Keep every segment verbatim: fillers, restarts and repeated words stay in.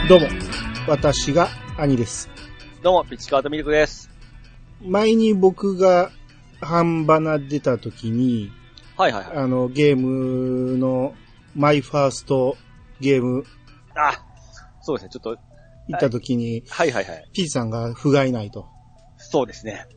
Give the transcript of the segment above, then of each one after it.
どうも、私が兄です。 どうも、ピチカートミルクです。 前に僕が半ばな出た時に、 はいはいはい。 あの、ゲームのマイファーストゲーム。 あ、そうですね、ちょっと。 行った時に、 はいはいはい。 P さんが不甲斐ないと。 そうですね。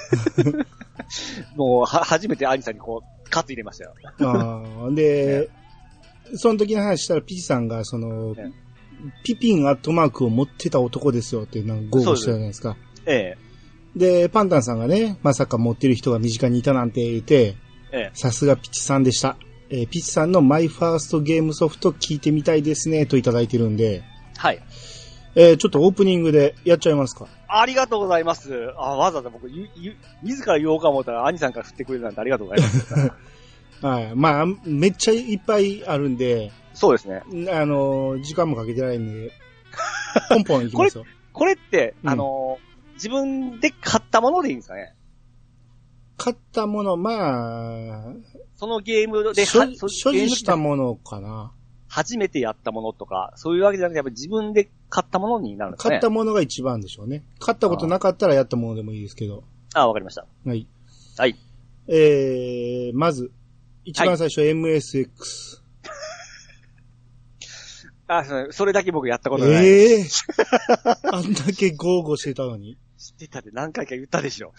もう、は、初めて兄さんにこう、カツ入れましたよ。 あで、ね、その時の話したら P さんが、その、ね、ピピンアットマークを持ってた男ですよってなんか豪語したじゃないですか。 ええ。 で、パンタンさんがね、まさか持ってる人が身近にいたなんて言って、 ええ、 さすがピチさんでした。えー、ピチさんのマイファーストゲームソフト聞いてみたいですね、といただいてるんで。 はい。 えー、ちょっとオープニングでやっちゃいますか。 ありがとうございます。あ、わざわざ僕、ゆ、ゆ、自ら言おうか思ったら、兄さんから振ってくれるなんてありがとうございます。 はい。まあ、めっちゃいっぱいあるんで。 そうですね。 あの、時間もかけてないんで、ポンポンいきますよ。 これ、これって、うん、あの、自分で買ったものでいいんですかね？ 買ったもの、まあ、 そのゲームで、 所持したものかな。 初めてやったものとか、そういうわけじゃなくて、やっぱり自分で買ったものになるんですね。 買ったものが一番でしょうね。買ったことなかったらやったものでもいいですけど。 ああ、わかりました。 はい。 はい。 えー、まず、一番最初、はい、エムエスエックス。 あ、それだけ僕やったことない。 ええー、あんだけ豪語してたのに。 知ってたで何回か言ったでしょ。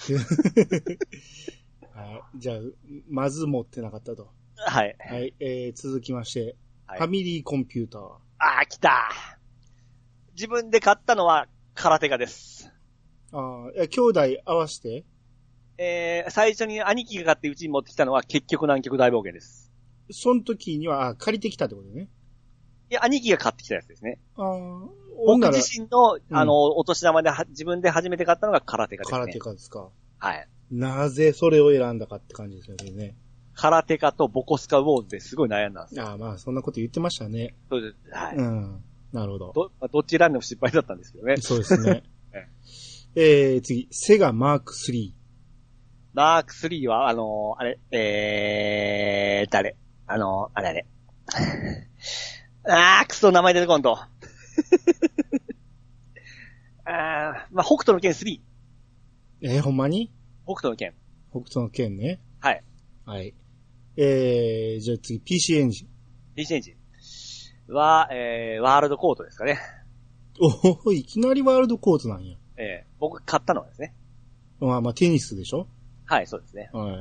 はい。じゃあ、まず持ってなかったと。 はい。 はい。えー、続きまして、はい、ファミリーコンピューター。 あー、来た。自分で買ったのは空手家です。 ああ、兄弟合わせてえー、最初に兄貴が買ってうちに持ってきたのは結局南極大冒険です。 その時には、あ、借りてきたってことね。 いや、兄貴が買ってきたやつですね。 ああ、 僕自身の、うん、あの、お年玉では自分で初めて買ったのが空手家ですね。 空手家ですか。 はい。 なぜそれを選んだかって感じですよね。 空手家とボコスカウォーズですごい悩んだんですよ。 ああ、まあ、そんなこと言ってましたね。 そうです。はい。 うん。なるほど。 ど、どっち選んでも失敗だったんですけどね。 そうですね。えー、次、セガマークスリー。 マークスリーは、あのー、あれ、えー、誰あのー、あれあれ。あー、くそ、名前出てこんと。あー、まあ、北斗の拳スリー。えー、ほんまに北斗の拳。 北斗の拳ね。 はい。 はい。えー、じゃあ次、ピーシー エンジン。 ピーシー エンジンは、えー、ワールドコートですかね。 おお、いきなりワールドコートなんや。 えー、僕買ったのはですね。 まあまあ、テニスでしょ？ はい、そうですね。 はい。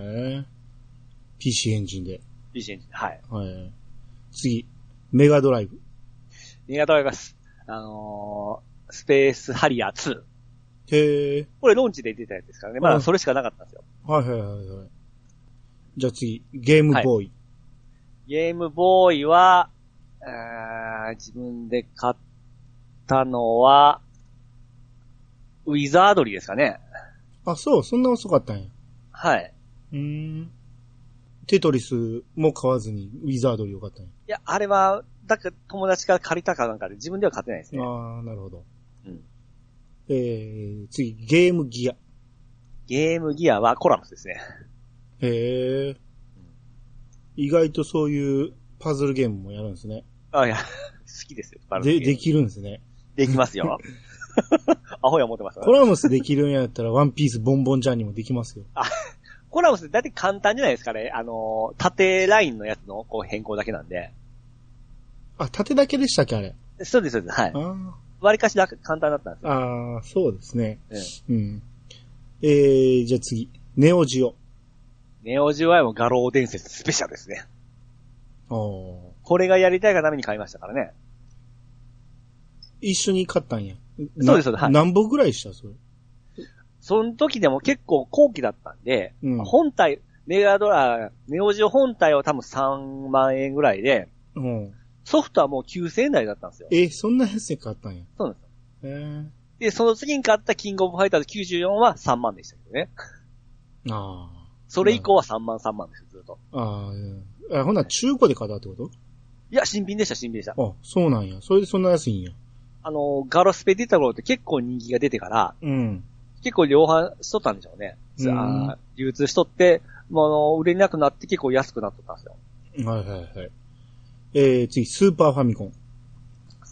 ピーシー エンジンで。 ピーシー エンジン、はい。 はい。次、メガドライブ。 メガドライブです。あのー、スペースハリアーツー。へー。 これローンチで出たやつですからね。まだそれしかなかったんですよ。 はいはいはいはい。じゃあ次、ゲームボーイ。はい、 ゲームボーイは、あ自分で買ったのは、ウィザードリーですかね。 あ、そう、そんな遅かったんや。 はい。 うーん。テトリスも買わずにウィザードリーを買ったんや。 いや、あれは、だから友達から借りたかなんかで自分では買ってないですね。 ああ、なるほど。 うん。 えー、次、ゲームギア。 ゲームギアはコラムスですね。 へえ。意外とそういうパズルゲームもやるんですね。 あ、いや、好きですよ。 で、できるんですね。 できますよ。アホや思ってます、ね。 コラムスできるんやったらワンピースボンボンジャーにもできますよ。 あ、コラムスだって簡単じゃないですかね。あの、縦ラインのやつのこう変更だけなんで。 あ、縦だけでしたっけあれ。 そうです、そうです。はい。 あ割かしだ簡単だったんですよ。 ああ、そうですね。 うん。 うん、えー、じゃあ次。ネオジオ。 ネオジオはもう画廊伝説スペシャルですね。 おこれがやりたいがために買いましたからね。 一緒に買ったんや。 そうです、そうです。はい。 何本ぐらいしたそれ。 その時でも結構後期だったんで、 うん、 本体、メガドラ、ネオジオ本体は多分さんまんえんぐらいで、 うん、 ソフトはもうきゅうせんえん台だったんですよ。 え、そんなやつで買ったんや。 そうなんですよ。 へで、その次に買ったキングオブファイターズきゅうじゅうよんはさんまんでしたけどね。 ああ。 それ以降はさんまんさんまんですよ、ずっと。 ああ、あ、ほんなら中古で買ったってこと？ いや、新品でした、新品でした。 あ、そうなんや。それでそんな安いんや。 あの、ガロスペ出た頃って結構人気が出てから、 うん。 結構量販しとったんでしょうね。 うん、 あ流通しとって、もうあの、売れなくなって結構安くなっとったんですよ。 はいはいはい。えー、次、スーパーファミコン。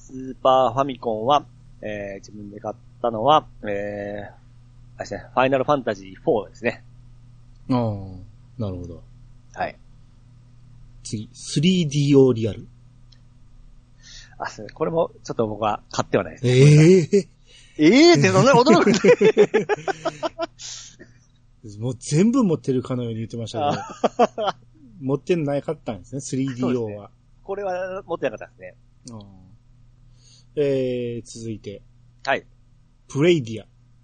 スーパーファミコンは、えー、自分で買ったのは、えー、あれですね、ファイナルファンタジーフォーですね。 ああ、なるほど。 はい。 次、スリーディーオー リアル。 あ、それ、これもちょっと僕は買ってはないですね。 ええー。 ええーってそんな驚くね。 もう全部持ってるかのように言ってましたけど。持ってなかったんですね、スリーディーオー は。ね、 これは持ってなかったですね。 あえー、続いて。 はい。 プレイディア。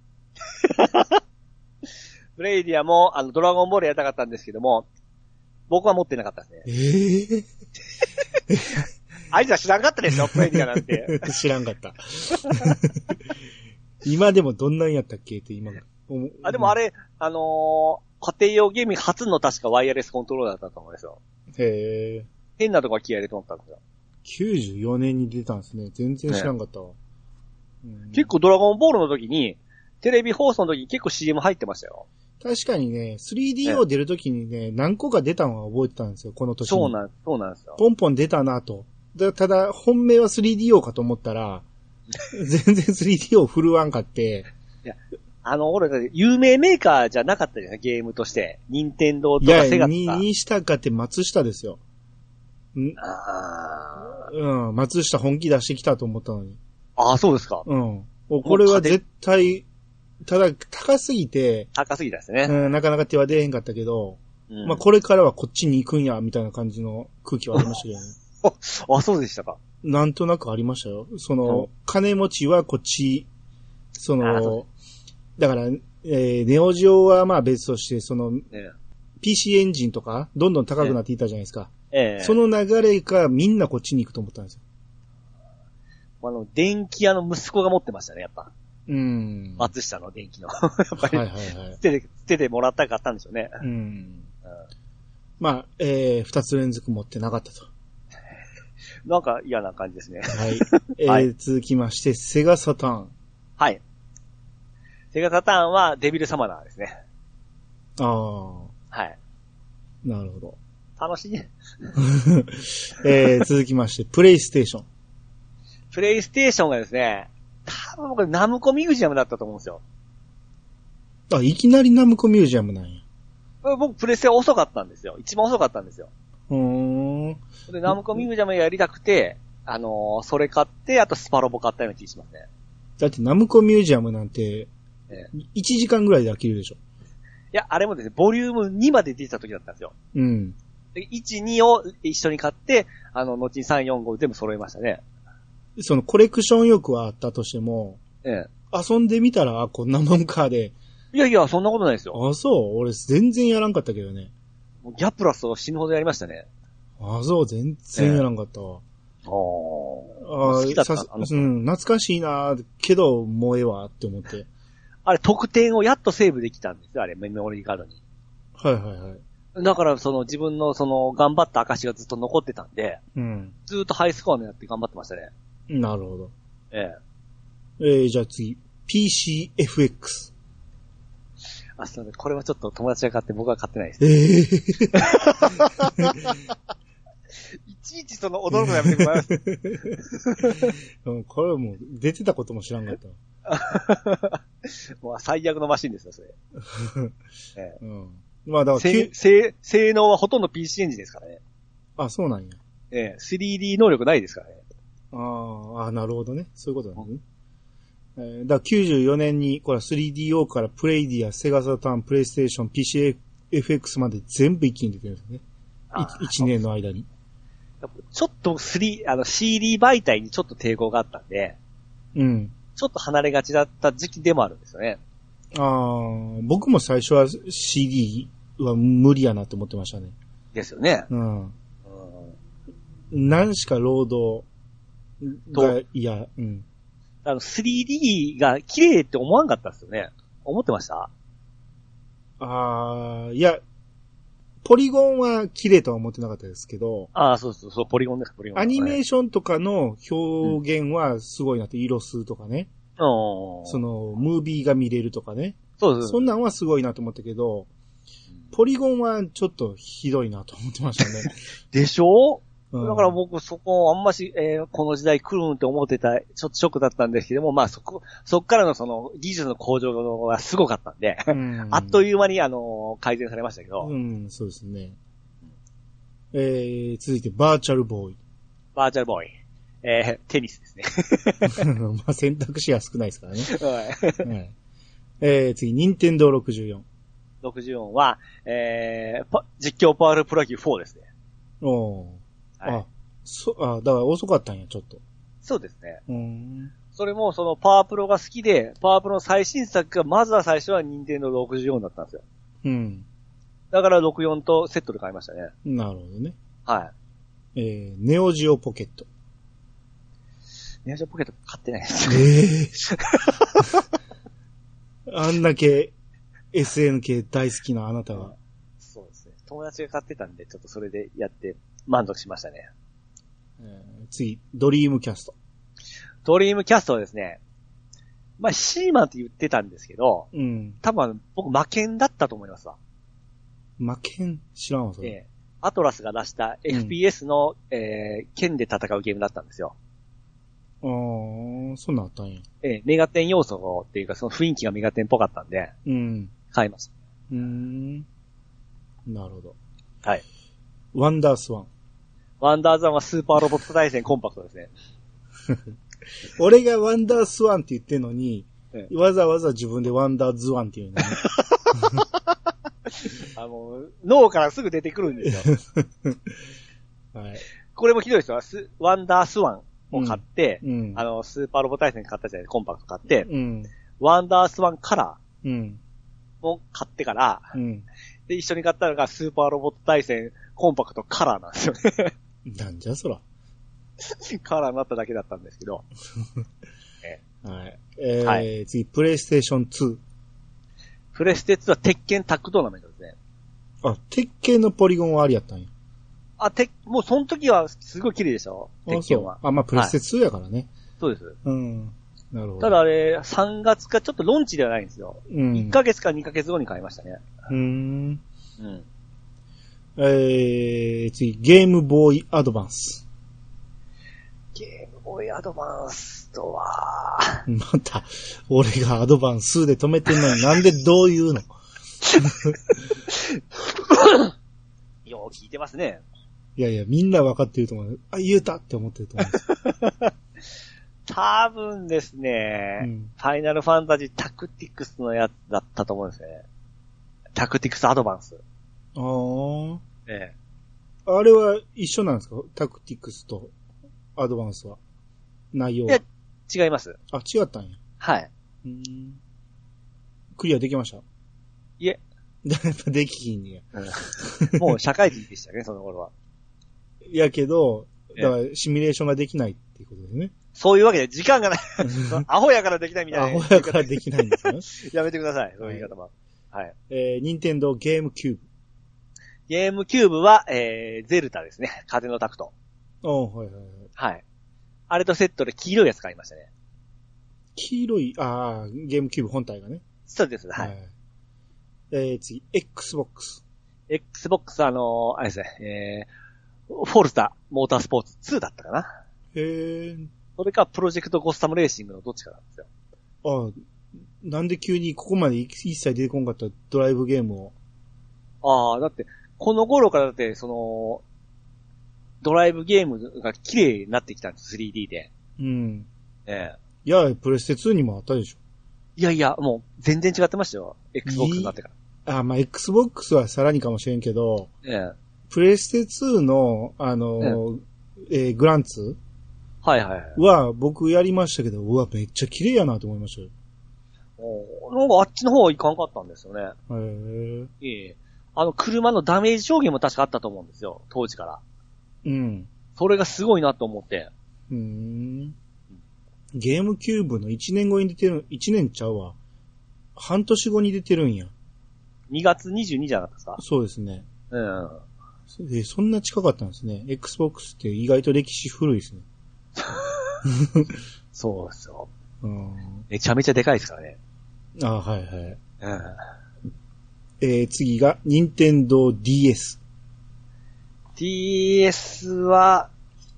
プレイディアも、あの、ドラゴンボールやりたかったんですけども、僕は持ってなかったですね。 ええー。 あいつは知らんかったでしょ、プレイディアなんて。 知らんかった。今でもどんなんやったっけって今。 あ、でもあれ、あのー、家庭用ゲーム初の確かワイヤレスコントローラーだったと思うんですよ。 へえ。 変なとこは気合入れて思ったんですよ。 きゅうじゅうよねんに出たんですね。全然知らんかったわ。ねうん、結構ドラゴンボールの時に、テレビ放送の時に結構 シーエム 入ってましたよ。 確かにね、スリーディーオー 出る時にね、何個か出たのは覚えてたんですよ、この年に。 そうなん、そうなんですよ。 ポンポン出たなと。だただ、本命は スリーディーオー かと思ったら、全然 スリーディーオー 振るわんかって。 いや、あの、俺、有名メーカーじゃなかったじゃないゲームとして。任天堂とかセガとか。 いや、にしたかって松下ですよ。んあうん、松下本気出してきたと思ったのに。 ああ、そうですか。 うん。これは絶対、ただ、高すぎて。 高すぎたですね。 うん、なかなか手は出へんかったけど、うん、まあこれからはこっちに行くんや、みたいな感じの空気はありましたけどね。 あ、そうでしたか。 なんとなくありましたよ。その、うん、金持ちはこっち、その、だから、えー、ネオジオはまあ別として、その、ね、ピーシー エンジンとか、どんどん高くなっていったじゃないですか。ええ、その流れがみんなこっちに行くと思ったんですよ。 あの、電気屋の息子が持ってましたね、やっぱ。 うん。 松下の電気の。やっぱり、はいはいはい。捨てて、捨ててもらったかったんでしょうね。うん。うん、 まあ、えー、二つ連続持ってなかったと。 なんか嫌な感じですね。 はい。えーはい、続きまして、セガサターン。 はい。セガサターンはデビルサマナーですね。 ああ。 はい。 なるほど。 楽しいね。 えー、続きまして、プレイステーション。 プレイステーションがですね、多分これナムコミュージアムだったと思うんですよ。 あ、いきなりナムコミュージアムなんや。 僕プレステ遅かったんですよ。一番遅かったんですよ。 うーん。 で、ナムコミュージアムやりたくて、あのー、それ買って、あとスパロボ買ったような気がしますね。 だってナムコミュージアムなんて、いちじかんぐらいで飽きるでしょ。 いや、あれもですね、ボリュームにまで出てた時だったんですよ。 うん。 でいち、にを一緒に買って、あの、後にさん、よん、ご全部揃えましたね。 そのコレクション欲はあったとしても、ええ、遊んでみたら、あ、こんなもんかで。 いやいや、そんなことないですよ。 あ、そう俺全然やらんかったけどね。 もうギャプラスを死ぬほどやりましたね。 あ、そう、全然やらんかったわ。ええ、ああ。好きだった。あのうん、懐かしいなけど、もうええわって思って。 あれ、得点をやっとセーブできたんですよ、あれ、メモリーカードに。 はいはいはい。 だから、その自分のその頑張った証がずっと残ってたんで、うん、ずっとハイスコアのやって頑張ってましたね。 なるほど。 ええ。えー、じゃあ次、ピーシーエフエックス。 あ、そうね、これはちょっと友達が買って僕は買ってないです。えー、いちいちその驚くのやめてください。 これはもう出てたことも知らんかった。 もう最悪のマシンですよ、それ。 ええ、うん。まあだから性、性、性能はほとんど ピーシー エンジンですからね。 あ、そうなんや。 ええ、スリーディー 能力ないですからね。 ああ、なるほどね。そういうことなんですね。えー、だからきゅうじゅうよねんに、これは スリーディーオー からプレイディア、セガサターン、プレイステーション、ピーシーエフエックス まで全部一気に出てるんですね。いちねんの間に。 ちょっと3、あの シーディー 媒体にちょっと抵抗があったんで、 うん。 ちょっと離れがちだった時期でもあるんですよね。 ああ、僕も最初は シーディー は無理やなと思ってましたね。 ですよね。 うん。うん、何しかロードが嫌、うん。 あの スリーディー が綺麗って思わんかったんですよね。思ってました？ ああ、いや、ポリゴンは綺麗とは思ってなかったですけど。 ああ、そうそうそう、ポリゴンです、ポリゴン。 アニメーションとかの表現はすごいなって、色数とかね。うん、その、ムービーが見れるとかね。そうです。そんなんはすごいなと思ったけど、ポリゴンはちょっとひどいなと思ってましたね。 でしょ？ だから僕そこあんまし、えー、この時代来るんって思ってた、ちょっとショックだったんですけども、まあそこ、そこからのその技術の向上がすごかったんで、うん、あっという間にあの、改善されましたけど。 うん、そうですね。えー、続いてバーチャルボーイ。 バーチャルボーイ。えー、テニスですね。 まあ選択肢は少ないですからね。はいはい、えー、次、ニンテンドーろくじゅうよん。 ろくじゅうよんは、えー、実況パワールプロ野球フォーですね。 おー。はい、あ、そ、あ、だから遅かったんや、ちょっと。 そうですね。 うん。 それもそのパワープロが好きで、パワープロの最新作がまずは最初はニンテンドーろくじゅうよんだったんですよ。 うん。 だからろくじゅうよんとセットで買いましたね。 なるほどね。 はい。 えー、ネオジオポケット。 ネオジオポケット買ってないですよ。 えー、あんだけ エスエヌケー 大好きなあなたは。 そうですね。友達が買ってたんで、ちょっとそれでやって満足しましたね。 えー、次、ドリームキャスト。 ドリームキャストはですね、まあ、シーマンって言ってたんですけど、 うん。 多分僕魔剣だったと思いますわ。 魔剣知らんわ、それ。 えーアトラスが出した エフピーエス の、うん、えー、剣で戦うゲームだったんですよ。 あー、そんなんあったんや。 えー、メガテン要素っていうかその雰囲気がメガテンっぽかったんで、 うん。 買いました。 うーん。なるほど。 はい。 ワンダースワン。 ワンダーズワンはスーパーロボット対戦コンパクトですね。 俺がワンダースワンって言ってんのに、うん、わざわざ自分でワンダーズワンって言うのね。 あの、脳からすぐ出てくるんですよ。はい。これもひどいですよ。スワンダースワンを買って、うんうん、あの、スーパーロボ対戦買ったじゃないですか、コンパクト買って、うん、ワンダースワンカラーを買ってから、うん、で、一緒に買ったのがスーパーロボット対戦コンパクトカラーなんですよね。 なんじゃそら。 カラーになっただけだったんですけど。 えはい。えーはい、次、プレイステーションツー。 プレステツーは鉄拳タッグトーナメントですね。 あ、鉄拳のポリゴンはありやったんや。 あ、て、もうその時はすごい綺麗でしょ鉄拳は。 あ、まあプレステツーやからね、はい。 そうです。 うん。なるほど。 ただあれ、さんがつかちょっとロンチではないんですよ。うん。いっかげつかにかげつごに買いましたね。 うーん。うん。えー、次、ゲームボーイアドバンス。 ゲームボーイアドバンスとは、 また、俺がアドバンスで止めてんのになんでどう言うのよう聞いてますね。 いやいや、みんな分かってると思う。あ、言えたって思ってると思う。 多分ですね、うん、ファイナルファンタジータクティクスのやつだったと思うんですね。タクティクスアドバンス。 ああ。 ええ。 あれは一緒なんですか？タクティクスとアドバンスは。内容は。いや、違います。 あ、違ったんや。 はい。 うーん。クリアできました？ いえ。 やっぱできひんねや、 うん。もう社会人でしたね、その頃は。 やけど、だからシミュレーションができないっていうことですね。 そういうわけで時間がない。アホやからできないみたいな。アホやからできないんですよ。 やめてください、そういう言い方も。はい。 えー、ニンテンドーゲームキューブ。 ゲームキューブは、えー、ゼルタですね。風のタクト。 おー、はいはいはい。 はい。あれとセットで黄色いやつ買いましたね。 黄色い、ああ、ゲームキューブ本体がね。 そうです、はい。はい、 えー、次、Xbox。 Xbox、あのー、あれですね、えー、フォルタ、モータースポーツツーだったかな。 へー。 それか、プロジェクトゴッサムレーシングのどっちかなんですよ。 ああ、なんで急にここまで一切出てこんかったドライブゲームを。 ああ、だって、この頃からだって、その、ドライブゲームが綺麗になってきたんです、スリーディー で。 うん。 ええ。 いや、プレステツーにもあったでしょ。 いやいや、もう全然違ってましたよ。Xbox になってから。 あ、まあ、Xbox はさらにかもしれんけど、 ええ。 プレステツーの、あの、えええー、グランツはいはいはい。 は、僕やりましたけど、うわ、めっちゃ綺麗やなと思いましたよ。 おなんかあっちの方はいかんかったんですよね。 へえ。 ええ。あの、車のダメージ証言も確かあったと思うんですよ、当時から。 うん。 それがすごいなと思って。 うーん。ゲームキューブのいちねんごに出てる、いちねんちゃうわ。半年後に出てるんや。 にがつにじゅうにじゃなかったですか？ そうですね。 うん。 え、そんな近かったんですね。Xbox って意外と歴史古いですね。 そうですよ。 うん。 めちゃめちゃでかいですからね。 ああ、はいはい。うん。 えー、次が、任天堂 ディーエス。 ティーエス は、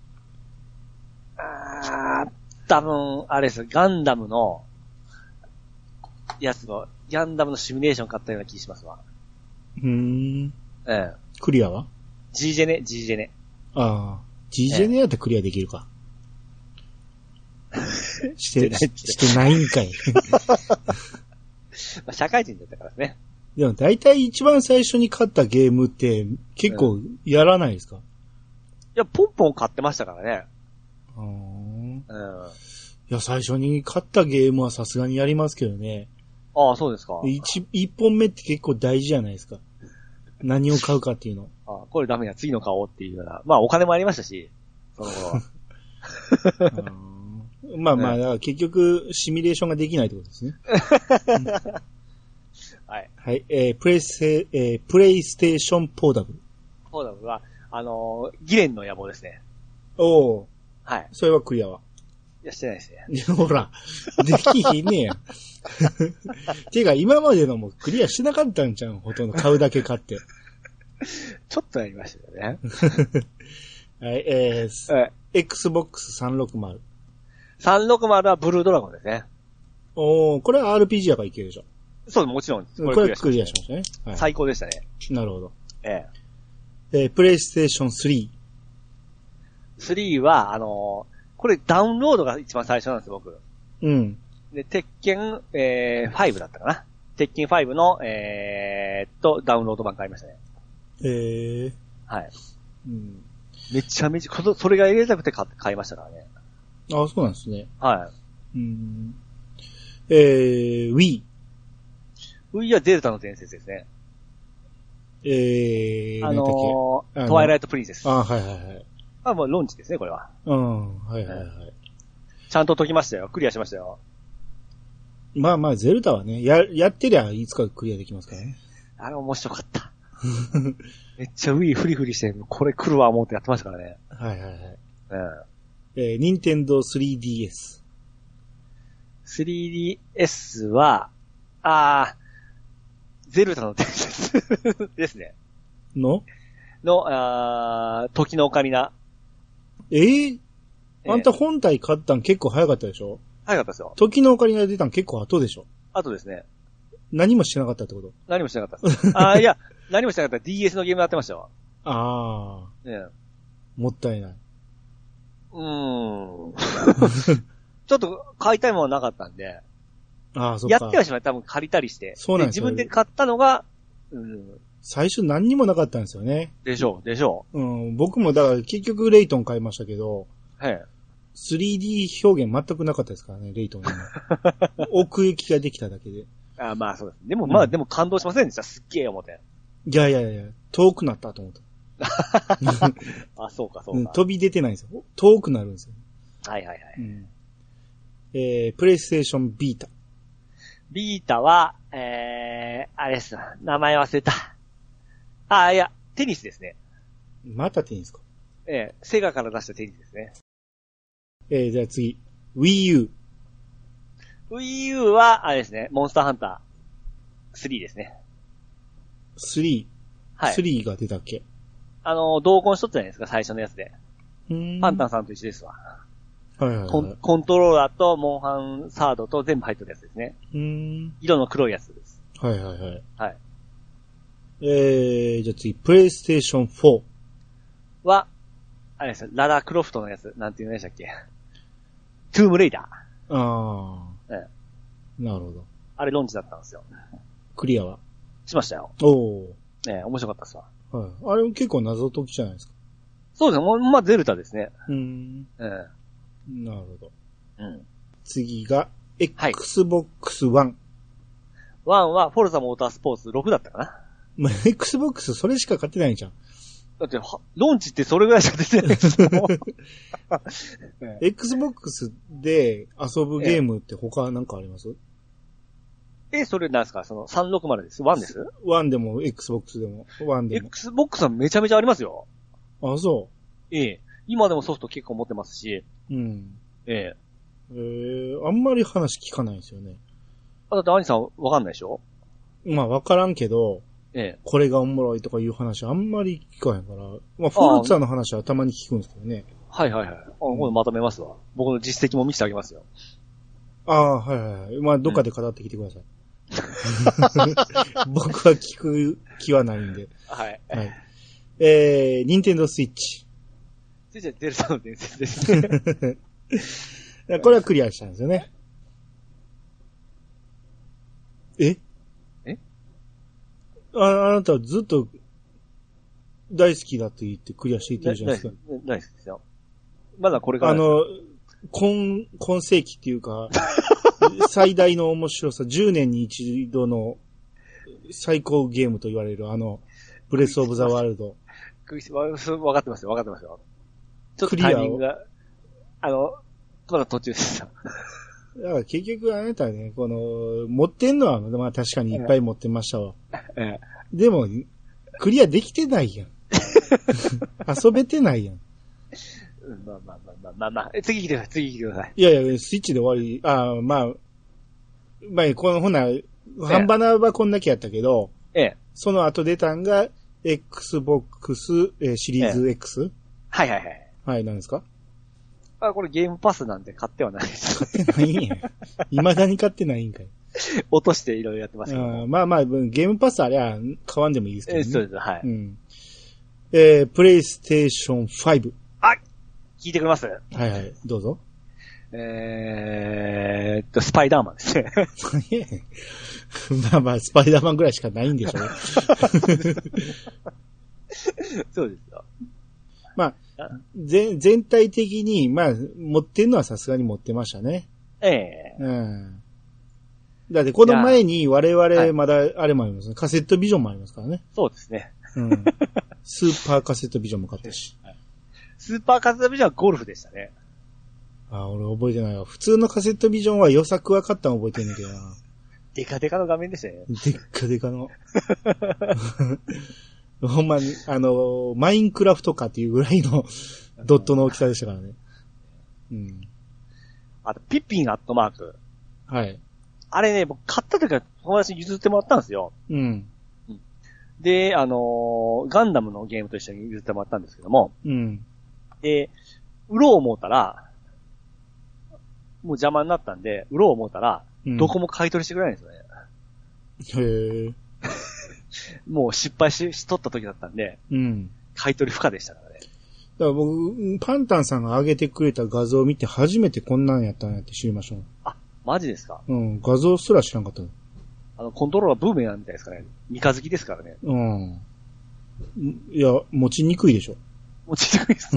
あー、多分、あれです、ガンダムの、やつの、ガンダムのシミュレーション買ったような気しますわ。 うーん。 ええ。 クリアは ?G ジェネ、G ジェネ。 ああ。G ジェネやったらクリアできるか。して、してないんかい。 まあ、社会人だったからね。 でも大体一番最初に買ったゲームって結構やらないですか？うん、いや、ポンポン買ってましたからね。 うん。 うん。 いや、最初に買ったゲームはさすがにやりますけどね。 ああ、そうですか。 一、一本目って結構大事じゃないですか。何を買うかっていうの。 ああ、これダメだ、次の買おうっていうような。まあ、お金もありましたし、その頃は。 まあまあ、だから結局、シミュレーションができないってことですね。 はい。 はい。えー、プレイステ、えー、プレイステーションポータブル。 ポータブルは、あのー、ギレンの野望ですね。 おー。 はい。 それはクリアは。 いや、してないですね。 いや、ほら、できひんねや。てか、今までのもクリアしてなかったんじゃん、ほとんど。買うだけ買って。 ちょっとやりましたよね。 はい、えー、はい、エックスボックスさんびゃくろくじゅう。 さんびゃくろくじゅうはブルードラゴンですね。 おー、これは アールピージー やからいけるでしょ。 そう、もちろん。これ, これクリアしましたね、 はい。最高でしたね。 なるほど。 ええ。えー、プレイステーションスリー。スリーは、あのー、これダウンロードが一番最初なんですよ、僕。 うん。 で、鉄拳、えー、ファイブだったかな。鉄拳ファイブの、えー、っと、ダウンロード版買いましたね。 えー。 はい。 うん。 めちゃめちゃ、それが入れたくて買買いましたからね。 ああ、そうなんですね。 はい。 うん。えー、Wii。 Wii はデルタの伝説ですね。 えー、 あのー、トワイライトプリンセス。 あ、はいはいはい。 あ、もうロンチですね、これは。 うん、はいはいはい。 ちゃんと解きましたよ。クリアしましたよ。 まあまあ、ゼルダはね、や、やってりゃいつかクリアできますからね。 あれ面白かった。めっちゃ Wii フリフリして、これ来るわ思ってやってましたからね。 はいはいはい。 うん。 えー、ニンテンドー スリーディーエス。 スリーディーエス は、あー、ゼルダの伝説ですね。 のの、あー、時のオカリナ。 えー、あんた本体買ったん結構早かったでしょ？ 早かったですよ。 時のオカリナ出たん結構後でしょ？ 後ですね。 何もしてなかったってこと？ 何もしてなかった。あー、いや、何もしてなかった。ディーエス のゲームやってましたよ。 あー。 ね、 もったいない。 うーん。ちょっと買いたいものはなかったんで。 ああ、そうか。 やってはしまい、多分借りたりして。 そうなんですよ。 自分で買ったのが、うん、 最初何にもなかったんですよね。 でしょう、でしょう。うん、僕もだから結局レイトン買いましたけど、 はい。 スリーディー 表現全くなかったですからね、レイトンに。奥行きができただけで。 ああ、まあそうです。でもまあ、うん、でも感動しませんでした。すっげえ思って。 いやいやいや、遠くなったと思った。 あ、そうか、そうか、うん。 飛び出てないんですよ。遠くなるんですよ。 はいはいはい。うん、 えー、プレイステーションビータ。 ビータは、えー、あれです。名前忘れた。あ、いや、テニスですね。 またテニスか。 えー、セガから出したテニスですね。 えー、じゃあ次。Wii U。 Wii U は、あれですね、モンスターハンタースリーですね。 スリー。はい。スリーが出たっけ？ あの、同梱しとったじゃないですか、最初のやつで。 うーん。 パンタンさんと一緒ですわ。 はいはいはい。 コン、コントローラーとモンハンサードと全部入ってるやつですね。 うーん。 色の黒いやつです。 はいはいはい。 はい。 えー、じゃあ次、プレイステーションフォー。 は、あれですよ、ララクロフトのやつ、なんて言うんでしたっけ？トゥームレイダー。あー。ええ。なるほど。 あれロンチだったんですよ。 クリアはしましたよ。 おー。 ええ、面白かったっすわ。 はい。あれも結構謎解きじゃないですか。 そうですね。まあ、ゼルタですね。 うーん。 ええ。 なるほど。 うん。 次が、Xbox One。 ワンは、フォルザモータースポーツろくだったかな。 まあ、Xbox それしか買ってないじゃん。 だって、ロンチってそれぐらいしか出てないですよ。 Xbox で遊ぶゲームって他なんかあります？ え、それなんですか？そのさんびゃくろくじゅうです。ワンです？ ワンでも Xbox でも、ワンでも。 Xbox はめちゃめちゃありますよ。 あ、そう。 ええ。今でもソフト結構持ってますし。 うん。 ええ。 ええ、あんまり話聞かないですよね。 あ、だって兄さんわかんないでしょ？ まあわからんけど、 ええ、 これがおもろいとかいう話あんまり聞かへんから、まあ、フォルツァの話はたまに聞くんですけどね。 はいはいはい。あ、今度まとめますわ。僕の実績も見せてあげますよ。 ああ、はいはい。まあ、どっかで語ってきてください。うん、僕は聞く気はないんで。 はい。 はい。えー、ニンテンドースイッチ。 スイッチはゼルダの伝説ですね。 これはクリアしたんですよね。ええあ、あなたはずっと大好きだって言ってクリアしていってるじゃないですか。 大好きですよ。まだこれから。 あの、今、今世紀っていうか、最大の面白さ、じゅうねんに一度の最高ゲームと言われるあの、ブレスオブザワールド。 わかってますよ、わかってますよ。ちょっとタイミングが、あの、まだ途中でした。 だから結局あなたね、この、持ってんのは、まあ確かにいっぱい持ってましたわ。 ええ、 でも、クリアできてないやん。遊べてないやん。 まあまあまあまあまあまあ、次来てください、次来てください。 いやいや、スイッチで終わり、ああ、まあ、まあ、この、ほな、半ばなはこんだけやったけど、 ええ。 その後出たんが、Xbox、えー、シリーズ X、ええ、 はいはいはい。 はい、何ですか？ あ、これゲームパスなんで買ってはないです。 買ってないんや。未だに買ってないんかい。 落としていろいろやってますけど。 あまあまあ、ゲームパスあれは買わんでもいいですけどね。 えー、そうです、はい。 うん。えー、プレイステーションファイブ。 あ、聞いてくれます？ はいはい、どうぞ。 えーっと、スパイダーマンですね。 まあまあ、スパイダーマンぐらいしかないんでしょう。 そうですよ。 まあ、全、全体的に、まあ、持ってんのはさすがに持ってましたね。 ええー。うん。だってこの前に我々まだあれもありますね。カセットビジョンもありますからね。 そうですね。 うん。スーパーカセットビジョンも買ったし。 はい、スーパーカセットビジョンはゴルフでしたね。 ああ、俺覚えてないわ。普通のカセットビジョンは予作は買ったの覚えてんねんけどな。 デカデカの画面でしたね。 でっかでかの。ほんまに、あの、マインクラフトかっていうぐらいのドットの大きさでしたからね。うん。 あと、ピッピンアットマーク。 はい。 あれね、僕買った時は友達に譲ってもらったんですよ。 うん。 うん、で、あのー、ガンダムのゲームと一緒に譲ってもらったんですけども。 うん。で、 売ろう思うたら、もう邪魔になったんで、売ろう思うたら、うん、どこも買い取りしてくれないんですよね。へー。もう失敗し、しとった時だったんで、 うん。 買い取り不可でしたからね。 だから僕、パンタンさんが上げてくれた画像を見て初めてこんなんやったんやって知りましょう。 あ、マジですか？ うん、画像すら知らんかった。 あの、コントローラーブーメランみたいですからね。三日月ですからね。 うん。いや、持ちにくいでしょ。 持ちにくいです。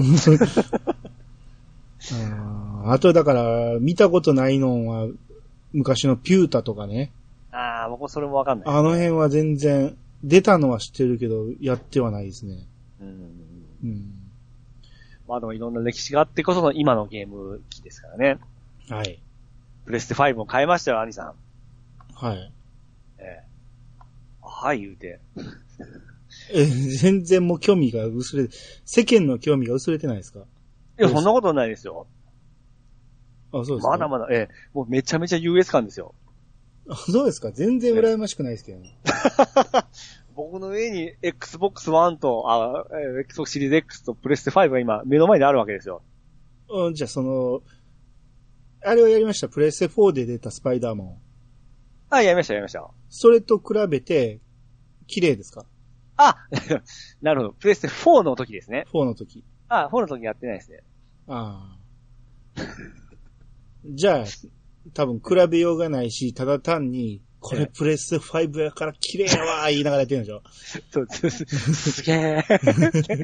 あ, あとだから、見たことないのは、昔のピュータとかね。 ああ、僕それもわかんない、 ね。あの辺は全然、出たのは知ってるけど、やってはないですね。 うん。 うん。 まあでもいろんな歴史があってこその今のゲーム機ですからね。 はい。 プレステファイブも買いましたよ、兄さん。 はい。 ええ。はい言うて。 え、全然もう興味が薄れ、世間の興味が薄れてないですか？ いや、そんなことないですよ。 あ、そうですか。 まだまだ、ええ、もうめちゃめちゃ ユーエス 感ですよ。 あ、そうですか。全然羨ましくないですけどね。 僕の上に エックスボックスワン と、あ、Xbox シリーズ X とプレステファイブが今目の前にあるわけですよ。 うん、じゃあその、あれはやりました。プレステフォーで出たスパイダーマン。 あ、やりました、やりました。 それと比べて、綺麗ですか？ あなるほど。プレステフォーの時ですね。 フォーの時。 あ、フォーの時やってないですね。 ああ。じゃあ、多分比べようがないし、ただ単に、これプレステファイブやから綺麗やわー言いながらやってるんでしょ？ そうです。すげー。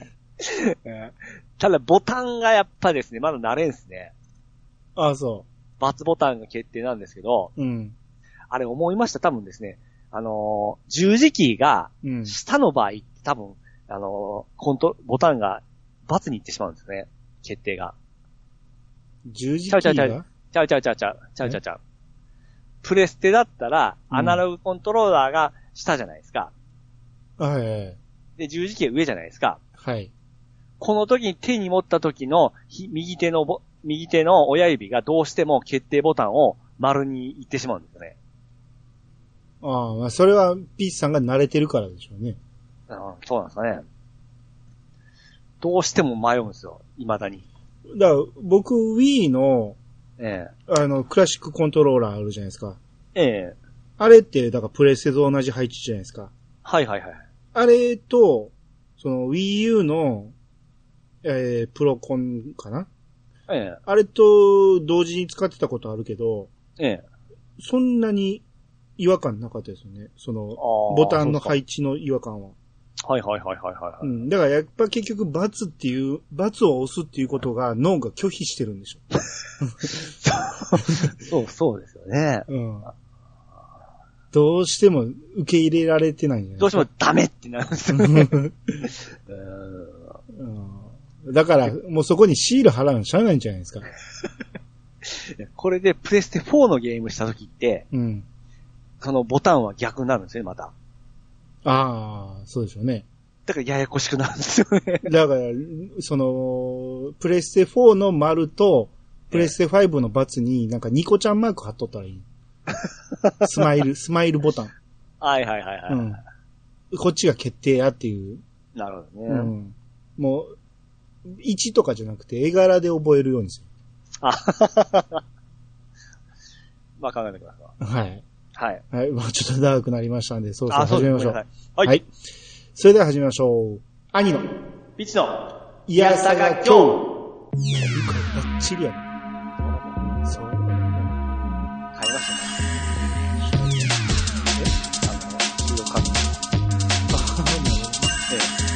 ただボタンがやっぱですね、まだ慣れんすね。 ああ、そう。 ×ボタンが決定なんですけど、 うん。 あれ思いました、多分ですね。あのー、十字キーが、下の場合って多分、あのー、コント、ボタンが×に行ってしまうんですね。決定が。 十字キーがちゃうちゃうちゃう。ちゃうちゃうちゃうちゃう。ちゃうちゃうちゃう。プレステだったら、アナログコントローラーが下じゃないですか。 はい、はい。 で、十字キーが上じゃないですか。 はい。 この時に手に持った時の、右手のボ、右手の親指がどうしても決定ボタンを丸に行ってしまうんですよね。 あああ、まあ、それはピーチさんが慣れてるからでしょうね。 ああ、そうなんですかね。どうしても迷うんですよ、未だに。 だから、僕、Wii の、 ええ。 あの、クラシックコントローラーあるじゃないですか。 ええ。 あれって、だからプレステと同じ配置じゃないですか。 はいはいはい。 あれと、その Wii U の、えー、プロコンかな？ ええ。 あれと同時に使ってたことあるけど、 ええ。 そんなに違和感なかったですよね。その、ボタンの配置の違和感は。 はいはいはいはいはい、はい。 うん。だからやっぱ結局、バツっていう、バツを押すっていうことが脳が拒否してるんでしょ。 そう、そうですよね。 うん。どうしても受け入れられてないんじゃないですか。 どうしてもダメってなるんですよね。 うん、だから、もうそこにシール貼らんしゃあないんじゃないですか。 これでプレステフォーのゲームした時って、うん、そのボタンは逆になるんですよね、また。 ああ、そうでしょうね。 だからややこしくなるんですよね。 だから、その、プレステフォーの丸と、プレステファイブのバツになんかニコちゃんマーク貼っとったらいい。スマイル、スマイルボタン。 はいはいはいはい。うん、 こっちが決定やっていう。 なるほどね。 うん、もう、いちとかじゃなくて絵柄で覚えるようにする。あまあ考えてください。はい。 はい。 はい。まあちょっと長くなりましたんで、そうそう始めましょう。はい。 はい。 それでは始めましょう。兄の。 ピチの。 いやさが今日。バッチリやね。そう。買いましたね。えあの、黄色か。ええ。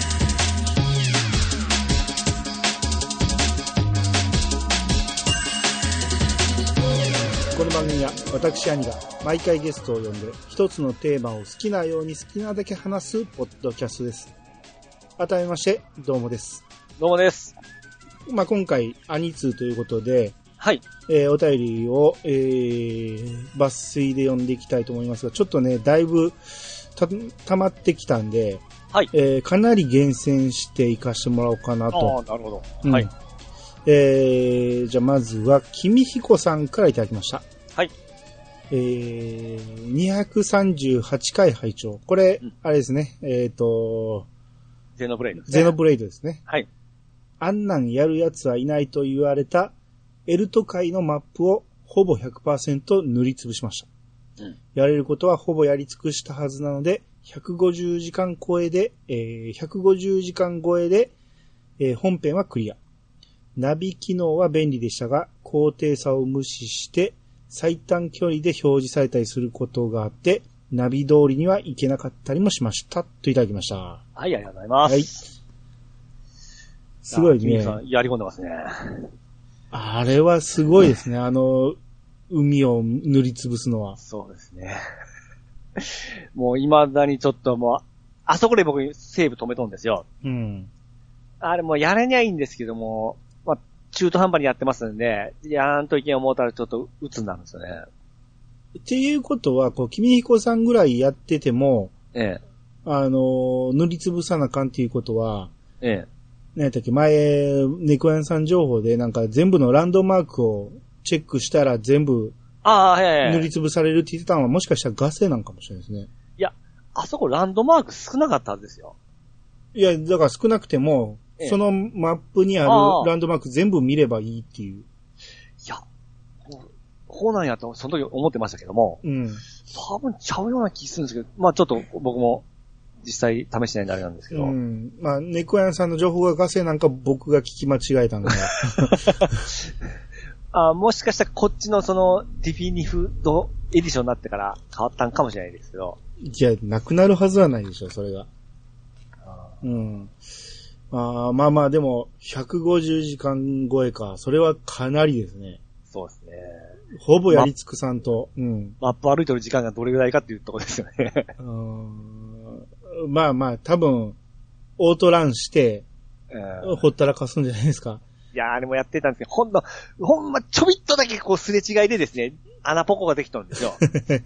この番組は私兄が毎回ゲストを呼んで一つのテーマを好きなように好きなだけ話すポッドキャストです。改めましてどうもです。 どうもです。 まあ、今回兄通ということで、 はい。 えー、お便りを、えー、抜粋で読んでいきたいと思いますが、ちょっとねだいぶた溜まってきたんで、 はい。 えー、かなり厳選していかしてもらおうかなと。 ああ、なるほど。 うん、はい。えー、じゃあまずは君彦さんからいただきました。 はい。 えー、にひゃくさんじゅうはちかい拝聴。これ、うん、あれですね。えっ、ー、と、 ゼノブレイドですね。ゼノブレイドですね。 はい。 あんなんやるやつはいないと言われたエルト界のマップをほぼ ひゃくパーセント 塗りつぶしました。うん。やれることはほぼやり尽くしたはずなので、ひゃくごじゅうじかん超えで、えー、ひゃくごじゅうじかん超えで、えー、本編はクリア。ナビ機能は便利でしたが、高低差を無視して最短距離で表示されたりすることがあって、ナビ通りには行けなかったりもしました。といただきました。はい、 ありがとうございます。はい。 すごいね。 皆さんやり込んでますね。 あれはすごいですね。あの、海を塗りつぶすのは。 そうですね。もう未だにちょっともう、あそこで僕セーブ止めとんですよ。うん。あれもうやれにゃいいんですけども、まあ、中途半端にやってますんで、やーんと意見を思ったらちょっと鬱になるんですよね。 っていうことは、こう、君彦さんぐらいやってても、ええ。あの、塗りつぶさなあかんっていうことは、ええ。何やったっけ、前、猫屋さん情報でなんか全部のランドマークをチェックしたら全部、ああ、はいはい。塗りつぶされるって言ってたのはもしかしたらガセなんかもしれないですね。 いや、あそこランドマーク少なかったんですよ。 いや、だから少なくても、ええ、そのマップにあるランドマーク全部見ればいいっていう。いや、こうなんやとその時思ってましたけども、うん。多分ちゃうような気するんですけど、まあちょっと僕も実際試してないんであれなんですけど。うん。まあ猫屋さんの情報がガセなんか僕が聞き間違えたので。あ、もしかしたらこっちのそのディフィニフドエディションになってから変わったんかもしれないですけど。いや、なくなるはずはないでしょ、それが。あうん。あまあまあでも、ひゃくごじゅうじかん超えか。それはかなりですね。そうですね。ほぼやり尽くさんと。うん。マップ歩いてる時間がどれぐらいかっていうところですよね。うん。まあまあ、多分、オートランして、うん、ほったらかすんじゃないですか。いやー、あれもやってたんですけど、ほんの、ほんまちょびっとだけこうすれ違いでですね、穴ポコができたんですよ。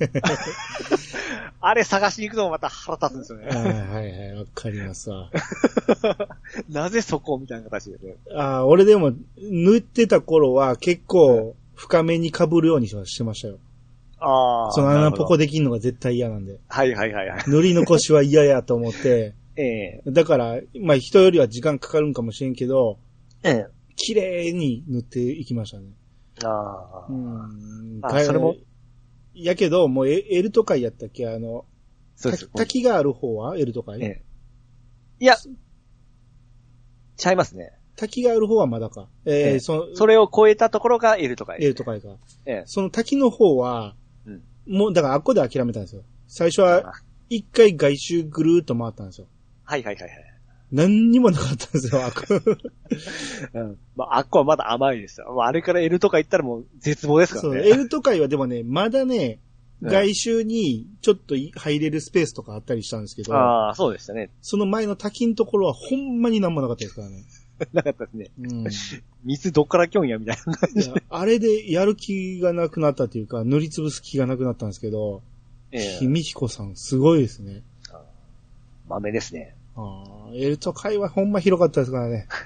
あれ探しに行くのもまた腹立つんですよね。はいはいはい、わかりますわ。なぜそこみたいな形でね。ああ、俺でも塗ってた頃は結構深めに被るようにしてましたよ。 ああ。 その穴ポコできんのが絶対嫌なんで。 はいはいはいはい。 塗り残しは嫌やと思って。 ええだから、まあ人よりは時間かかるんかもしれんけど、 ええ綺麗に塗っていきましたね。 ああ。 うん。 あ、それも。 やけど、もうエルト会やったっけあの、そうです。滝がある方はエルト会、ええ、 いや、ちゃいますね。 滝がある方はまだか。えーえー、 そそれを超えたところがエルト会、 ね。エルト会か。 ええ、 その滝の方は、うん、もう、だからあっこで諦めたんですよ。最初は、一回外周ぐるーっと回ったんですよ。 はいはいはいはい。 何にもなかったんですよ、あっこ。 うん。まあ、あっこはまだ甘いですよ。あれからエルト会行ったらもう絶望ですからね。 そう、エルト会はでもね、まだね、外周にちょっと入れるスペースとかあったりしたんですけど。 ああ、そうでしたね。 その前の滝のところはほんまになんもなかったですからね。 なかったですね。うん。水どっから来んやみたいな感じで。 あれでやる気がなくなったというか、塗りつぶす気がなくなったんですけど、ええー。ひみひこさんすごいですね。 豆ですね。 ああ、エルト会はほんま広かったですからね。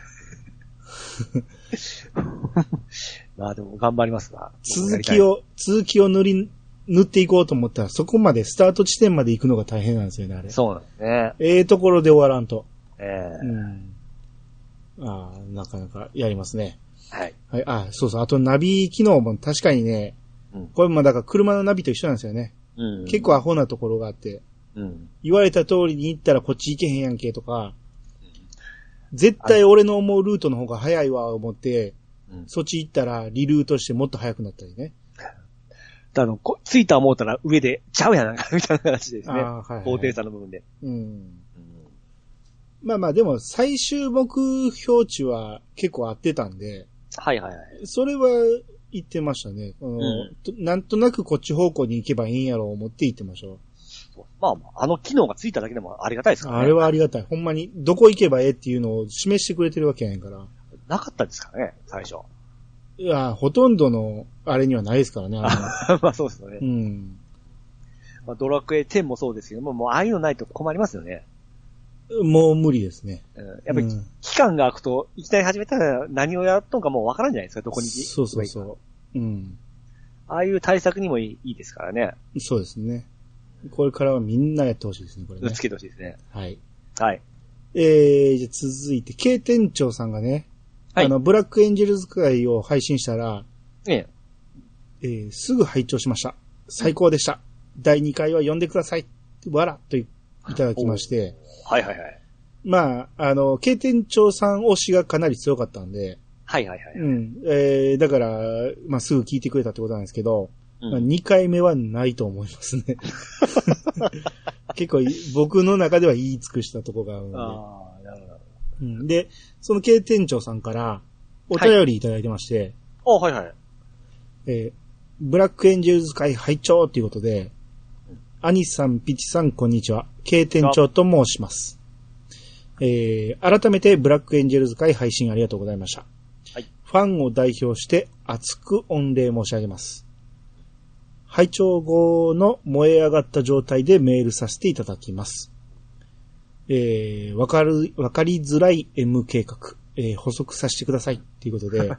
まあでも頑張りますわ。 続きを、続きを塗り、塗っていこうと思ったら、そこまで、スタート地点まで行くのが大変なんですよね、あれ。 そうなんですね。 ええー、ところで終わらんと。 ええー。うん。 ああ、なかなかやりますね。 はい。 はい、あそうそう。あとナビ機能も確かにね、うん、これもだから車のナビと一緒なんですよね。うん。結構アホなところがあって。うん。言われた通りに行ったらこっち行けへんやんけとか、うん、絶対俺の思うルートの方が早いわ思って、うん、そっち行ったらリルートしてもっと早くなったりね。 あの、着いた思ったら上でちゃうやなんかみたいな話ですね。はいはいはい、高低差の部分で。うん。うん、 まあまあでも最終目標値は結構合ってたんで。 はいはいはい。 それは言ってましたね。うん、なんとなくこっち方向に行けばいいんやろう思って言ってましょう。まあ、あの機能がついただけでもありがたいですからね。 あれはありがたい。ほんまにどこ行けばええっていうのを示してくれてるわけやねんから。 なかったですからね、最初。 いや、ほとんどの、あれにはないですからね。 あまあそうですよね。 うん。 まあ、ドラクエテンもそうですけども、もうああいうのないと困りますよね。 もう無理ですね。 うん、やっぱり、期間が空くと、いきなり始めたら何をやっとんかもうわからんじゃないですか、どこに。 そうそうそう。うん。 ああいう対策にもいいですからね。 そうですね。これからはみんなやってほしいですね、これね。 つけてほしいですね。 はい。 はい。 えー、じゃあ続いて、K 店長さんがね、はい、あの、ブラックエンジェルズ会を配信したら、 えええー、すぐ拝聴しました。最高でした。うん、だいにかいは読んでください。わら、といただきまして。 はいはいはい。 まあ、あの、K 店長さん推しがかなり強かったんで。 はいはいはい。 うん。えー、だから、まあ、すぐ聞いてくれたってことなんですけど、うん、まあ、にかいめはないと思いますね。結構、僕の中では言い尽くしたところがあるので。 ああ、なるほど。 うん、で、そのK店長さんからお便りいただいてまして。 あ、はい、はいはい。 えー、ブラックエンジェルズ会拝聴ということで、うん、アニさん、ピチさん、こんにちは。K店長と申します。えー、改めてブラックエンジェルズ会配信ありがとうございました。 はい。 ファンを代表して熱く御礼申し上げます。拝聴後の燃え上がった状態でメールさせていただきます。えー、わかる、わかりづらい M 計画、えー、補足させてくださいっていうことで、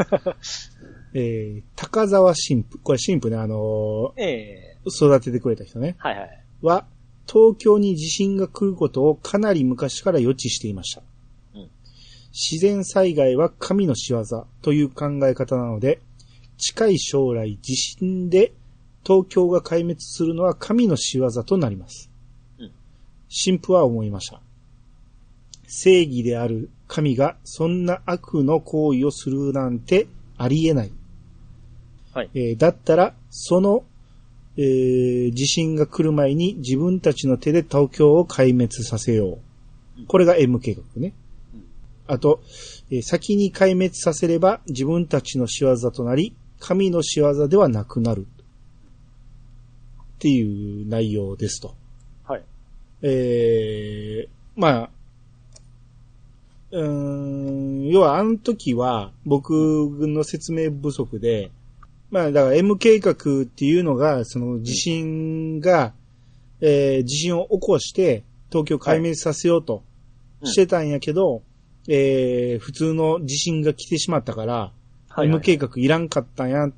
えー、高沢神父、これ神父ね、あのーえー、育ててくれた人ね。 はいはい。 は、東京に地震が来ることをかなり昔から予知していました。うん、自然災害は神の仕業という考え方なので、近い将来地震で東京が壊滅するのは神の仕業となります。神父は思いました。正義である神がそんな悪の行為をするなんてありえない。はいえー、だったら、その、えー、地震が来る前に自分たちの手で東京を壊滅させよう。これが M 計画ね。うん、あと、えー、先に壊滅させれば自分たちの仕業となり、神の仕業ではなくなる。っていう内容ですと。 はい。 えー、まあ、うーん、要はあの時は僕の説明不足で、まあだから M 計画っていうのが、その地震が、えー、地震を起こして東京を壊滅させようとしてたんやけど、はいえー、普通の地震が来てしまったから、はいはいはい、M 計画いらんかったんや、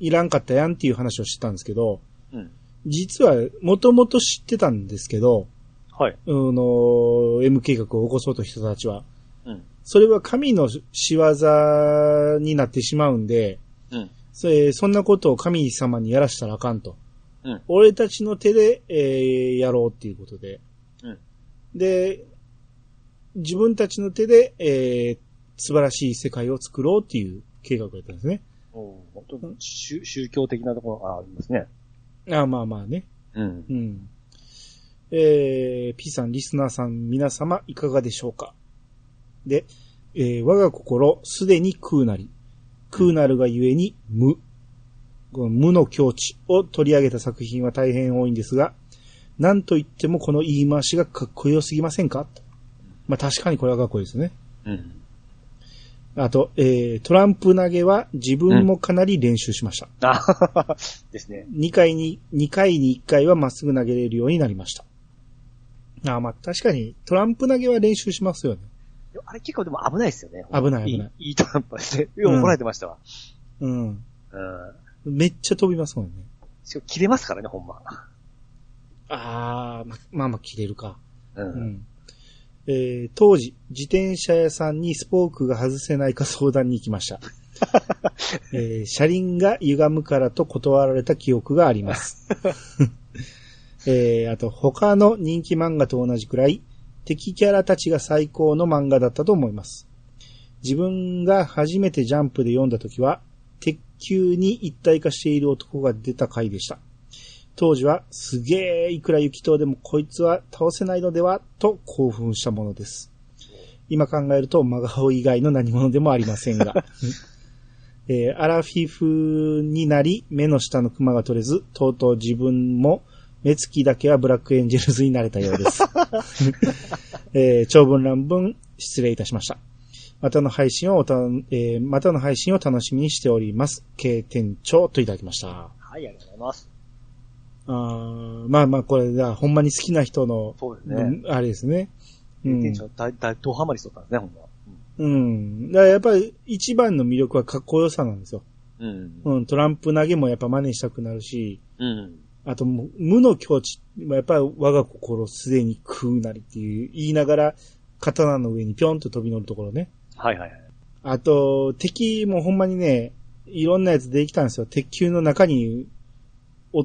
いらんかったやんっていう話をしてたんですけど、 うん、 実は、もともと知ってたんですけど、 はい。 あの、M 計画を起こそうと人たちは。 うん。 それは神の仕業になってしまうんで、 うん。 それ、そんなことを神様にやらしたらあかんと。 うん。 俺たちの手で、えー、やろうっていうことで。 うん。で、 自分たちの手で、えー、素晴らしい世界を作ろうっていう計画だったんですね。 お本当に宗宗教的なところがありますね。 あまあまあね。 うん。 うん。えー、P さん、リスナーさん、皆様、いかがでしょうか。で、えー、我が心、すでに空なり。空なるがゆえに無。この無の境地を取り上げた作品は大変多いんですが、なんといってもこの言い回しがかっこよすぎませんか。まあ確かにこれはかっこいいですね。 うん。 あと、えー、トランプ投げは自分もかなり練習しました。 うん、あですね。 にかいに、にかいにいっかいはまっすぐ投げれるようになりました。あまあ確かにトランプ投げは練習しますよね。 あれ結構でも危ないですよね。 危ない危ない。 いい、いいトランプですね。よく怒られてましたわ。 うん。うん。 うん、 めっちゃ飛びますもんね。 しかも切れますからね、ほんま。 あー、ま、まあまあ切れるか。 うん。うんえー、当時、自転車屋さんにスポークが外せないか相談に行きました。えー、車輪が歪むからと断られた記憶があります。えー、あと、他の人気漫画と同じくらい、敵キャラたちが最高の漫画だったと思います。自分が初めてジャンプで読んだ時は、鉄球に一体化している男が出た回でした。当時は、すげーいくら雪刀でもこいつは倒せないのではと興奮したものです。今考えると真顔以外の何者でもありませんが。えー、アラフィフになり目の下のクマが取れず、とうとう自分も目つきだけはブラックエンジェルズになれたようです。えー、長文乱文失礼いたしました。またの配信をおた、えー、またの配信を楽しみにしております。K 店長といただきました。 はい、ありがとうございます。 あまあまあこれだ、ほんまに好きな人の、 そうですね。 あれですね。 うん。店長、だ、だ、ドハマりしとったんですね、ほんま。 うん。だからやっぱり一番の魅力はかっこよさなんですよ。 うん。 うん、トランプ投げもやっぱ真似したくなるし、 うん。あともう、無の境地、やっぱり我が心すでに空なりっていう言いながら、刀の上にぴょんと飛び乗るところね。 はいはいはい。 あと、敵もほんまにね、いろんなやつできたんですよ。鉄球の中におって、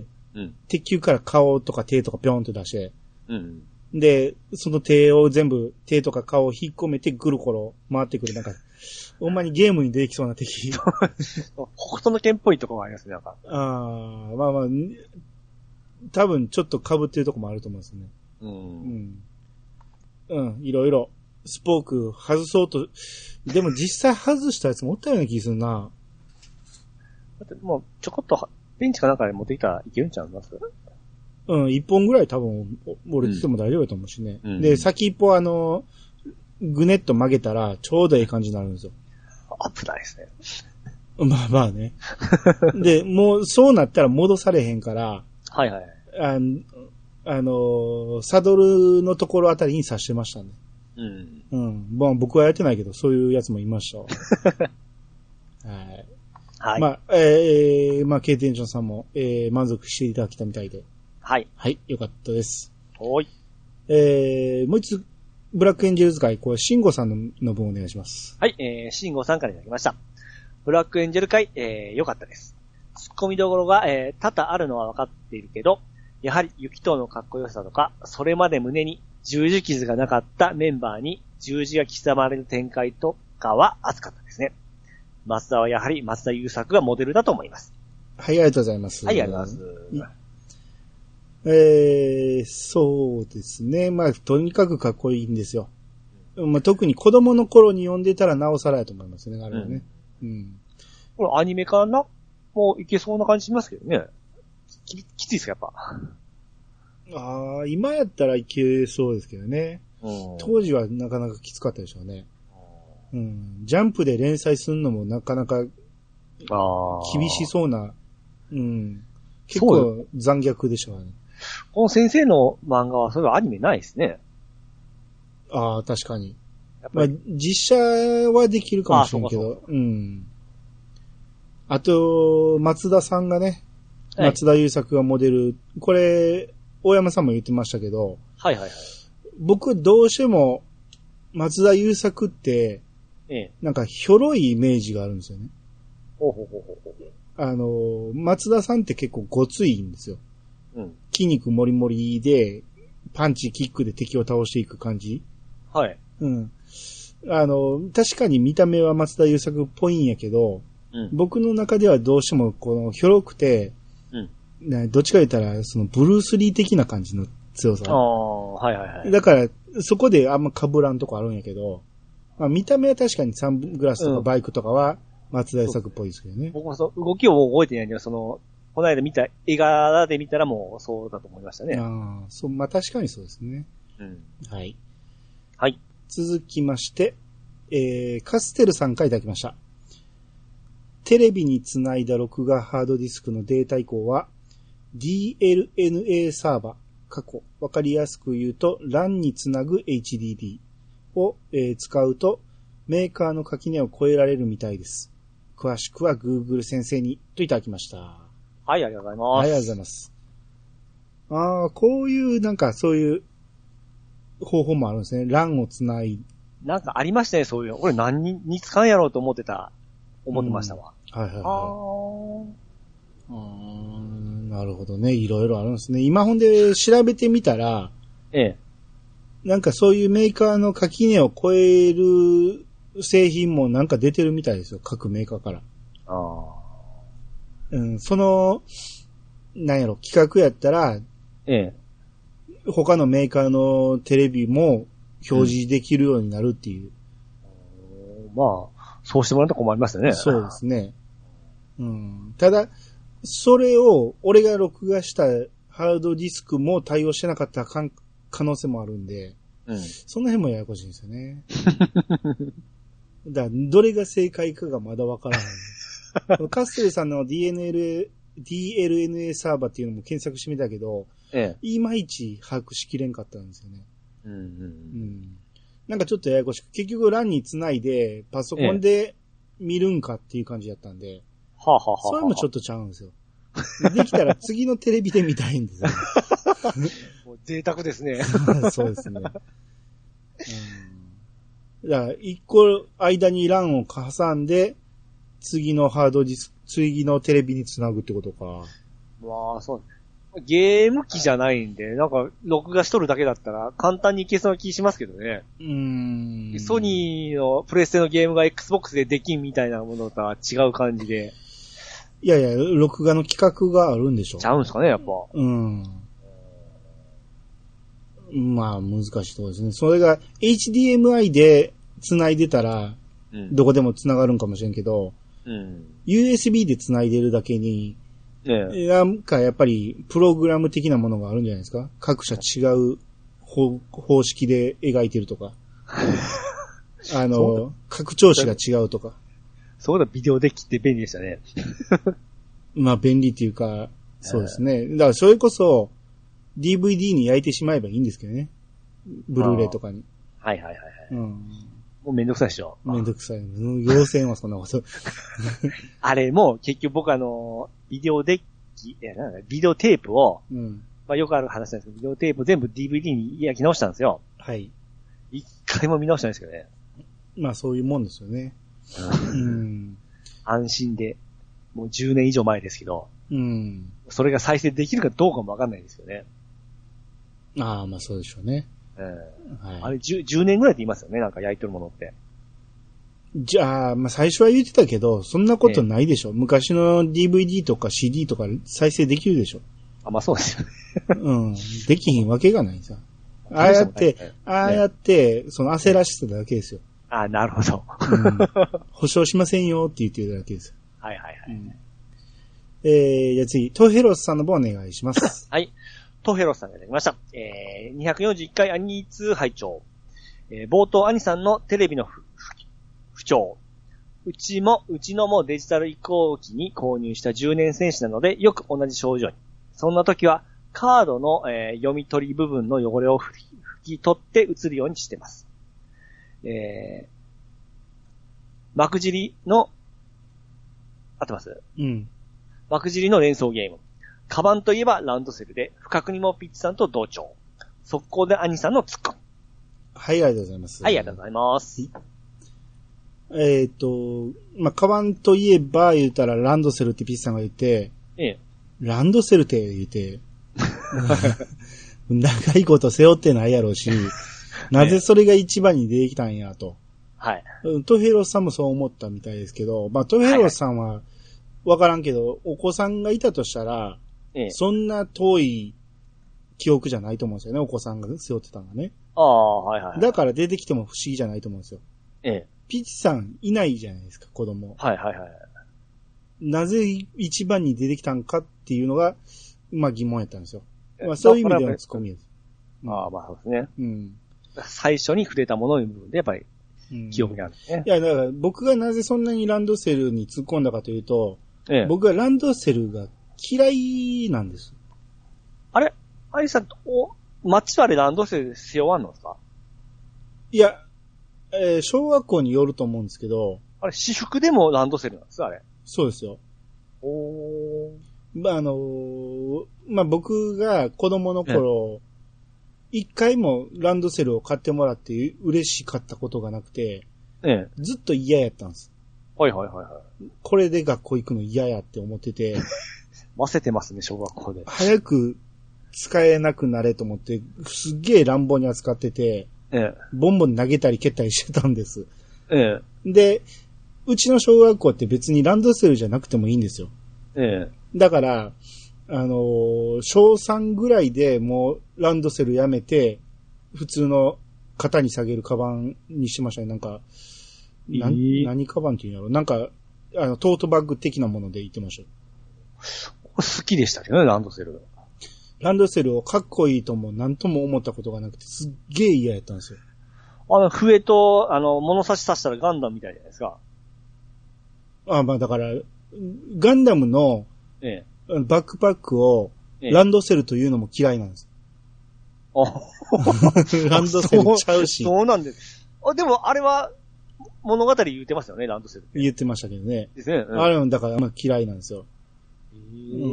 うん、鉄球から顔とか手とかぴょんと出して、うん、で、その手を全部、手とか顔を引っ込めてぐるころ回ってくる。なんか、ほんまにゲームに出てきそうな敵。 北斗の剣っぽいところがありますね、なんか。 ああ、まあまあ、多分ちょっと被ってるとこもあると思うんですね。うん。うん。うん、いろいろ。スポーク外そうと、でも実際外したやつもおったような気するな。 だってもう、ちょこっと、ベンチかなんかで持ってきたらいけるんちゃいます？ うん、一本ぐらい多分、俺っても大丈夫だと思うしね。うん、で、先一歩あの、ぐねっと曲げたら、ちょうどいい感じになるんですよ。 危ないですね。 まあまあね。で、もう、そうなったら戻されへんから、 はいはい。 ああの、サドルのところあたりに刺してましたね。うん。うん。まあ僕はやってないけど、そういうやつもいました。はい。はい。まあ、えー、まあ、K店長さんも、えー、満足していただけたみたいで。 はい。 はい、よかったです。 はい。 えー、もう一つ、ブラックエンジェルズ会、これ、シンゴさんのの分お願いします。 はい、えー、シンゴさんからいただきました。ブラックエンジェル会、えー、よかったです。ツッコミどころが、えー、多々あるのは分かっているけど、やはり、雪刀のかっこよさとか、それまで胸に十字傷がなかったメンバーに十字が刻まれる展開とかは熱かったですね。松田はやはり松田優作がモデルだと思います。 はい、ありがとうございます。 はい、ありがとうございます。 えー、そうですね。まあ、とにかくかっこいいんですよ。まあ、特に子供の頃に読んでたらなおさらやと思いますね、あれはね。うん。うん、 これアニメ化な、もういけそうな感じしますけどね。き, きついですか、やっぱ。 ああ、今やったらいけそうですけどね。うん、当時はなかなかきつかったでしょうね。うん、ジャンプで連載するのもなかなか厳しそうな、うん、結構残虐でしょうね。 この先生の漫画はそういうアニメないですね。 ああ、確かに。まあ、実写はできるかもしれんけど、うん。 あと、松田さんがね、はい、松田優作がモデル、これ、大山さんも言ってましたけど、 はいはいはい。 僕どうしても、松田優作って、ええ、なんか、ひょろいイメージがあるんですよね。 ほうほうほうほうほう。 あの、松田さんって結構ごついんですよ。 うん。 筋肉もりもりで、パンチ、キックで敵を倒していく感じ。 はい。 うん。あの、確かに見た目は松田優作っぽいんやけど、うん、僕の中ではどうしてもこのひょろくて、うん、どっちか言ったらそのブルース・リー的な感じの強さ。 ああ、はいはいはい。 だからそこであんま被らんとこあるんやけど、まあ、見た目は確かにサングラスとかバイクとかは松田優作っぽいですけどね。うん、 僕もそう動きをもう覚えてないんで、そのこの間見た絵柄で見たらもうそうだと思いましたね。 ああ、そうまあ確かにそうですね。 うん、 はい。 はい。 続きまして、えー、カステルさんからいただきました。テレビにつないだ録画ハードディスクのデータ移行は ディーエルエヌエー サーバー、過去、わかりやすく言うと ラン につなぐ エイチディーディー を、えー、使うとメーカーの垣根を越えられるみたいです。詳しくは Google 先生にといただきました。 はい、ありがとうございます。 はい、ありがとうございます。ああ、こういうなんかそういう方法もあるんですね。ラン をつない。 なんかありましたね、そういう。俺何に、に使うんやろうと思ってた。思ってましたわ。 うん、はいはいはい。あーん、なるほどね。いろいろあるんですね。今ほんで調べてみたら、 ええ。 なんかそういうメーカーの垣根を越える製品もなんか出てるみたいですよ。各メーカーから。 ああ。 うん、その、なんやろ、企画やったら、 ええ。 他のメーカーのテレビも表示できるようになるっていう。 うん、まあ、そうしてもらうと困りますよね。 そうですね。うん。ただ、それを、俺が録画したハードディスクも対応してなかった可能性もあるんで、 うん、その辺もややこしいんですよね。だからどれが正解かがまだわからない。カステルさんの ディーエヌエルエー、ディーエルエヌエー サーバーっていうのも検索してみたけど、 ええ、 いまいち把握しきれんかったんですよね。 うんうんうん、 なんかちょっとややこしく、結局 ラン につないでパソコンで見るんかっていう感じだったんで、 ええ、はあはあはあ、 それもちょっとちゃうんですよ。できたら次のテレビで見たいんですよ、ね。 もう贅沢ですね。 そうですね。うん、だから一個間に ラン を挟んで、次のハードディスク、次のテレビにつなぐってことか。 まあ、そう。ゲーム機じゃないんで、なんか、録画しとるだけだったら、簡単にいけそうな気しますけどね。 うーん。 ソニーのプレステのゲームが Xbox でできんみたいなものとは違う感じで。 いやいや、録画の企画があるんでしょ。 ちゃうんすかね、やっぱ。 うん。まあ、難しいところですね。それが エイチディーエムアイ で繋いでたら、うん、どこでも繋がるんかもしれんけど、 うん、 ユーエスビー で繋いでるだけに、 ね、 なんかやっぱりプログラム的なものがあるんじゃないですか。各社違う方方式で描いてるとか。あの、拡張子が違うとか。 そうだ、ビデオデッキって便利でしたね。 まあ便利っていうか、そうですね。だからそれこそ ディーブイディー に焼いてしまえばいいんですけどね。ブルーレイとかに。 はいはいはいはい。 うん、 もうめんどくさいでしょ。 めんどくさい。要請はそんなこと。 あれも結局僕あの、ビデオデッキ、え、なんだ、ビデオテープを、うん、まあよくある話なんですけど、ビデオテープ全部 ディーブイディー に焼き直したんですよ。 はい。 一回も見直したんですけどね。 まあそういうもんですよね。うん、 安心で、もうじゅうねん以上前ですけど、 うん、 それが再生できるかどうかもわかんないですよね。 ああ、まあそうでしょうね。 うんはい、あれ 10, じゅうねんぐらいって言いますよね、なんか焼いてるものって。 じゃあ、まあ最初は言ってたけど、そんなことないでしょ。ええ、昔の ディーブイディー とか シーディー とか再生できるでしょ。 あ、まあそうですよね。 うん。できひんわけがないさ。ああやって、ね、ああやって、その焦らしてただけですよ。 あ、なるほど、 うん。保証しませんよって言ってるだけですよ。 はいはいはい。うん、 えー、じゃあ次、トヘロスさんの方お願いします。 はい。トヘロスさんがいただきました。えー、にひゃくよんじゅういっかいアニーツ拝聴。えー、冒頭アニさんのテレビの不、不調。うちも、うちのもデジタル移行期に購入したじゅうねん戦士なので、よく同じ症状に。そんな時は、カードの、えー、読み取り部分の汚れを拭き取って映るようにしてます。えー、幕尻の合ってます？ うん。 枠尻の連想ゲーム。カバンといえばランドセルで、不覚にもピッチさんと同調。速攻で兄さんのツッコミ。 はい、ありがとうございます。 はい、ありがとうございます。 えっ、ー、と、まあ、カバンといえば言うたらランドセルってピッチさんが言って、 ええ。 ランドセルって言って、長いこと背負ってないやろうし、なぜそれが一番に出てきたんやと。 はい。 トヘロさんもそう思ったみたいですけど、まあ、トヘロさんはわからんけど、お子さんがいたとしたら、ええ、そんな遠い記憶じゃないと思うんですよね、お子さんが背負ってたのがね。 ああ、はいはい、はい。 だから出てきても不思議じゃないと思うんですよ。 ええ。 ピッチさんいないじゃないですか、子供。 はいはいはい。 なぜ一番に出てきたんかっていうのが、まあ疑問やったんですよ。まあそういう意味でのツッコミです。 ああ、まあそうですね。 うん。 最初に触れたものの部分でやっぱり記憶にあるんですね、 うん。いや、だから僕がなぜそんなにランドセルに突っ込んだかというと、ええ、僕はランドセルが嫌いなんです。 あれアイさん、お、街はあれランドセル背負わんのですか？ いや、えー、小学校によると思うんですけど。 あれ、私服でもランドセルなんですあれ。 そうですよ。 おー。 まあ、あのー、まあ、僕が子供の頃、一、ええ、回もランドセルを買ってもらって嬉しかったことがなくて、ええ、ずっと嫌やったんです。 はいはいはいはい。 これで学校行くの嫌やって思ってて。 ませてますね、小学校で。 早く使えなくなれと思って、すっげえ乱暴に扱ってて、ええ、ボンボン投げたり蹴ったりしてたんです。ええ、で、うちの小学校って別にランドセルじゃなくてもいいんですよ。ええ、だから、あのー、小さんぐらいでもうランドセルやめて、普通の肩に下げるカバンにしましたね。なんか、な、えー、何カバンっていうんやろ？なんか、あの、トートバッグ的なもので言ってました。 好きでしたけどね、ランドセル。 ランドセルをかっこいいとも何とも思ったことがなくて、すっげえ嫌やったんですよ。 あの、笛と、あの、物差し刺したらガンダムみたいじゃないですか。 ああ、まあだから、ガンダムの、ええ、バックパックを、ランドセルというのも嫌いなんです。ええ、ランドセルちゃうし。 そう、そうなんです。あ、でも、あれは、物語言ってましたよね、ランドセル。 言ってましたけどね。 ですね。うん、 あれもだから、まあ嫌いなんですよ。うん、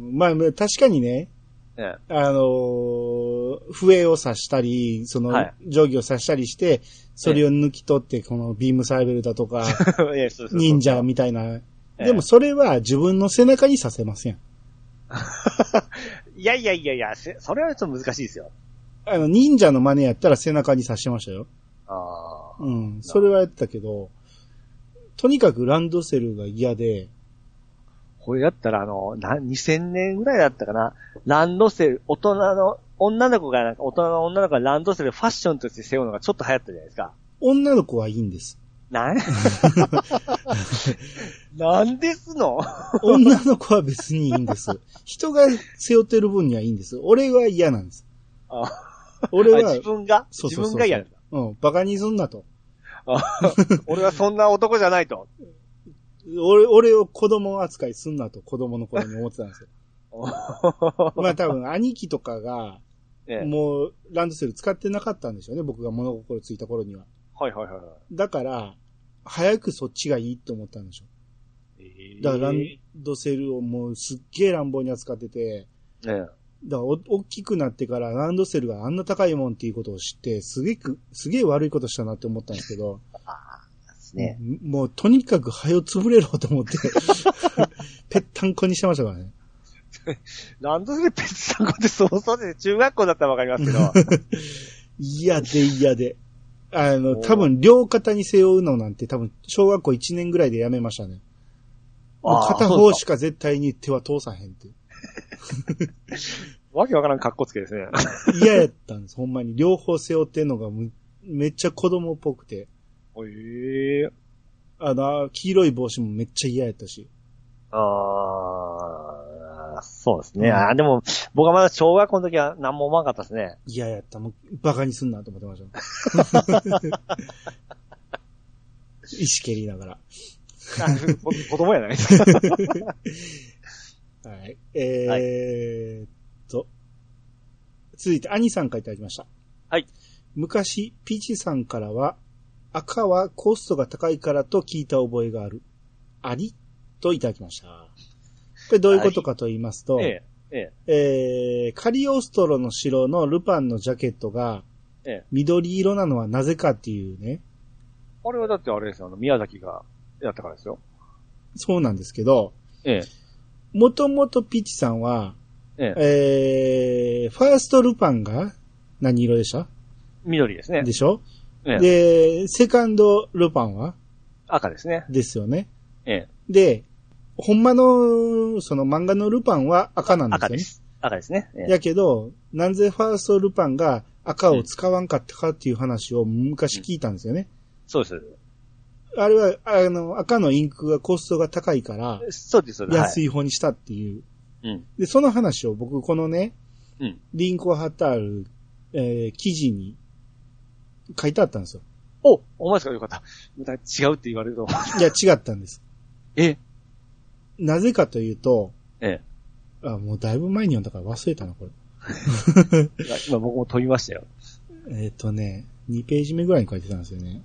まあ、確かにね、ええ、あのー、笛を刺したり、その、定規を刺したりして、それを抜き取って、このビームサイベルだとか、忍者みたいな。でもそれは自分の背中に刺せません。 いやいやいやいや、それはちょっと難しいですよ。 あの、忍者の真似やったら背中に刺してましたよ。 ああ。 うん、それはやってたけど、とにかくランドセルが嫌で、 これだったらあの、にせんねんぐらいだったかな。ランドセル、大人の、女の子が、大人の女の子がランドセルファッションとして背負うのがちょっと流行ったじゃないですか。 女の子はいいんです。 ななんですの女の子は別にいいんです。人が背負ってる分にはいいんです。俺は嫌なんです。 あ俺は、 自分がそうそうそうそう、 自分が嫌なんだ。 うん、バカにすんなと。 俺はそんな男じゃないと。 俺、俺を子供扱いすんなと子供の頃に思ってたんですよ。まあ多分兄貴とかが、もうランドセル使ってなかったんでしょうね。僕が物心ついた頃には。 はいはいはい。だから、早くそっちがいいって思ったんでしょう。えー、だからランドセルをもうすっげえ乱暴に扱ってて、えー、だからお大きくなってからランドセルがあんな高いもんっていうことを知って、すげえ、すげえ悪いことしたなって思ったんですけど、ね、もうとにかく早潰れろと思って、ぺったんこにしてましたからね。 ランドセルぺったんこってそうそうです。中学校だったらわかりますけど。 嫌で嫌で。あの、多分両肩に背負うのなんて多分小学校いちねんぐらいでやめましたね。もう片方しか絶対に手は通さへんって。 わけわからん格好つけですね。 嫌やったんです、ほんまに。両方背負ってんのがめっちゃ子供っぽくて。 ええー。 あの、黄色い帽子もめっちゃ嫌やったし。 ああ、そうですね。うん、ああ、でも、僕はまだ小学校の時は何も思わなかったですね。 嫌やった。もう、バカにすんなと思ってました。石蹴りながら。 子供やないですか。 はい。えーっと、はい、続いて、兄さんからいただきました。 はい。 昔、ピーチさんからは、赤はコストが高いからと聞いた覚えがある。ありといただきました。これどういうことかと言いますと、 ええええー、カリオストロの城のルパンのジャケットが、緑色なのはなぜかっていうね。 あれはだってあれですよ、あの、宮崎がやったからですよ。 そうなんですけど、 ええ。 もともとピッチさんは、 えええー、ファーストルパンが何色でした？ 緑ですね。 でしょ？ ええ。 で、セカンドルパンは赤ですね。 ですよね。 ええ。 で、ほんまの、その漫画のルパンは赤なんですよね。 赤です。赤ですね。 ええ、やけど、なぜファーストルパンが赤を使わんかったかっていう話を昔聞いたんですよね。うん、 そうです。 あれは、あの、赤のインクがコストが高いから、 そうです。 安い方にしたっていう。 はい、うん。 で、その話を僕、このね、 うん。 リンクを貼ってある、えー、記事に書いてあったんですよ。 お、お前ですか？よかった。違うって言われると。 いや、違ったんです。 え？ なぜかというと、 ええ。あ、もうだいぶ前に読んだから忘れたな、これ。 今僕も飛びましたよ。 えっとね、にページ目ぐらいに書いてたんですよね。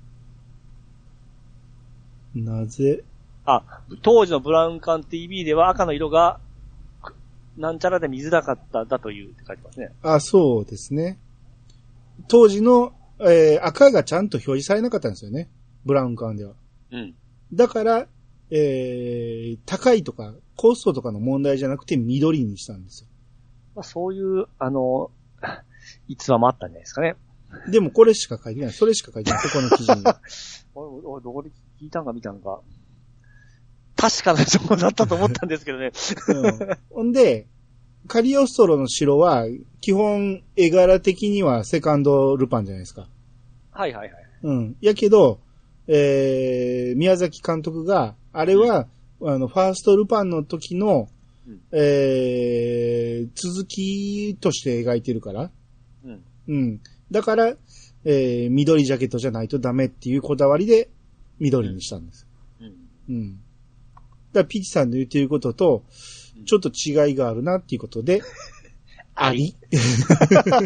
なぜあ、当時のブラウン管 ティーブイ では赤の色が、なんちゃらで見づらかっただというって書いてますね。 あ、そうですね。当時の、えー、赤がちゃんと表示されなかったんですよね。ブラウン管では。 うん。 だから、えー、高いとか、コストとかの問題じゃなくて緑にしたんですよ。 まあ、そういう、あの、逸話もあったんじゃないですかね。 でもこれしか書いてない。それしか書いてない。そこの記事に。 おおどこで聞いたんか見たんか。確かな情報だったと思ったんですけどね。 うん、ほんで、カリオストロの城は、基本、絵柄的にはセカンドルパンじゃないですか。 はいはいはい。 うん。やけど、えー、宮崎監督が、あれは、うん、あの、ファーストルパンの時の、うん、えー、続きとして描いてるから。うん。うん。だから、えー、緑ジャケットじゃないとダメっていうこだわりで、緑にしたんです。うん。うん。だからピチさんの言っていることと、ちょっと違いがあるなっていうことで、あり。なるほ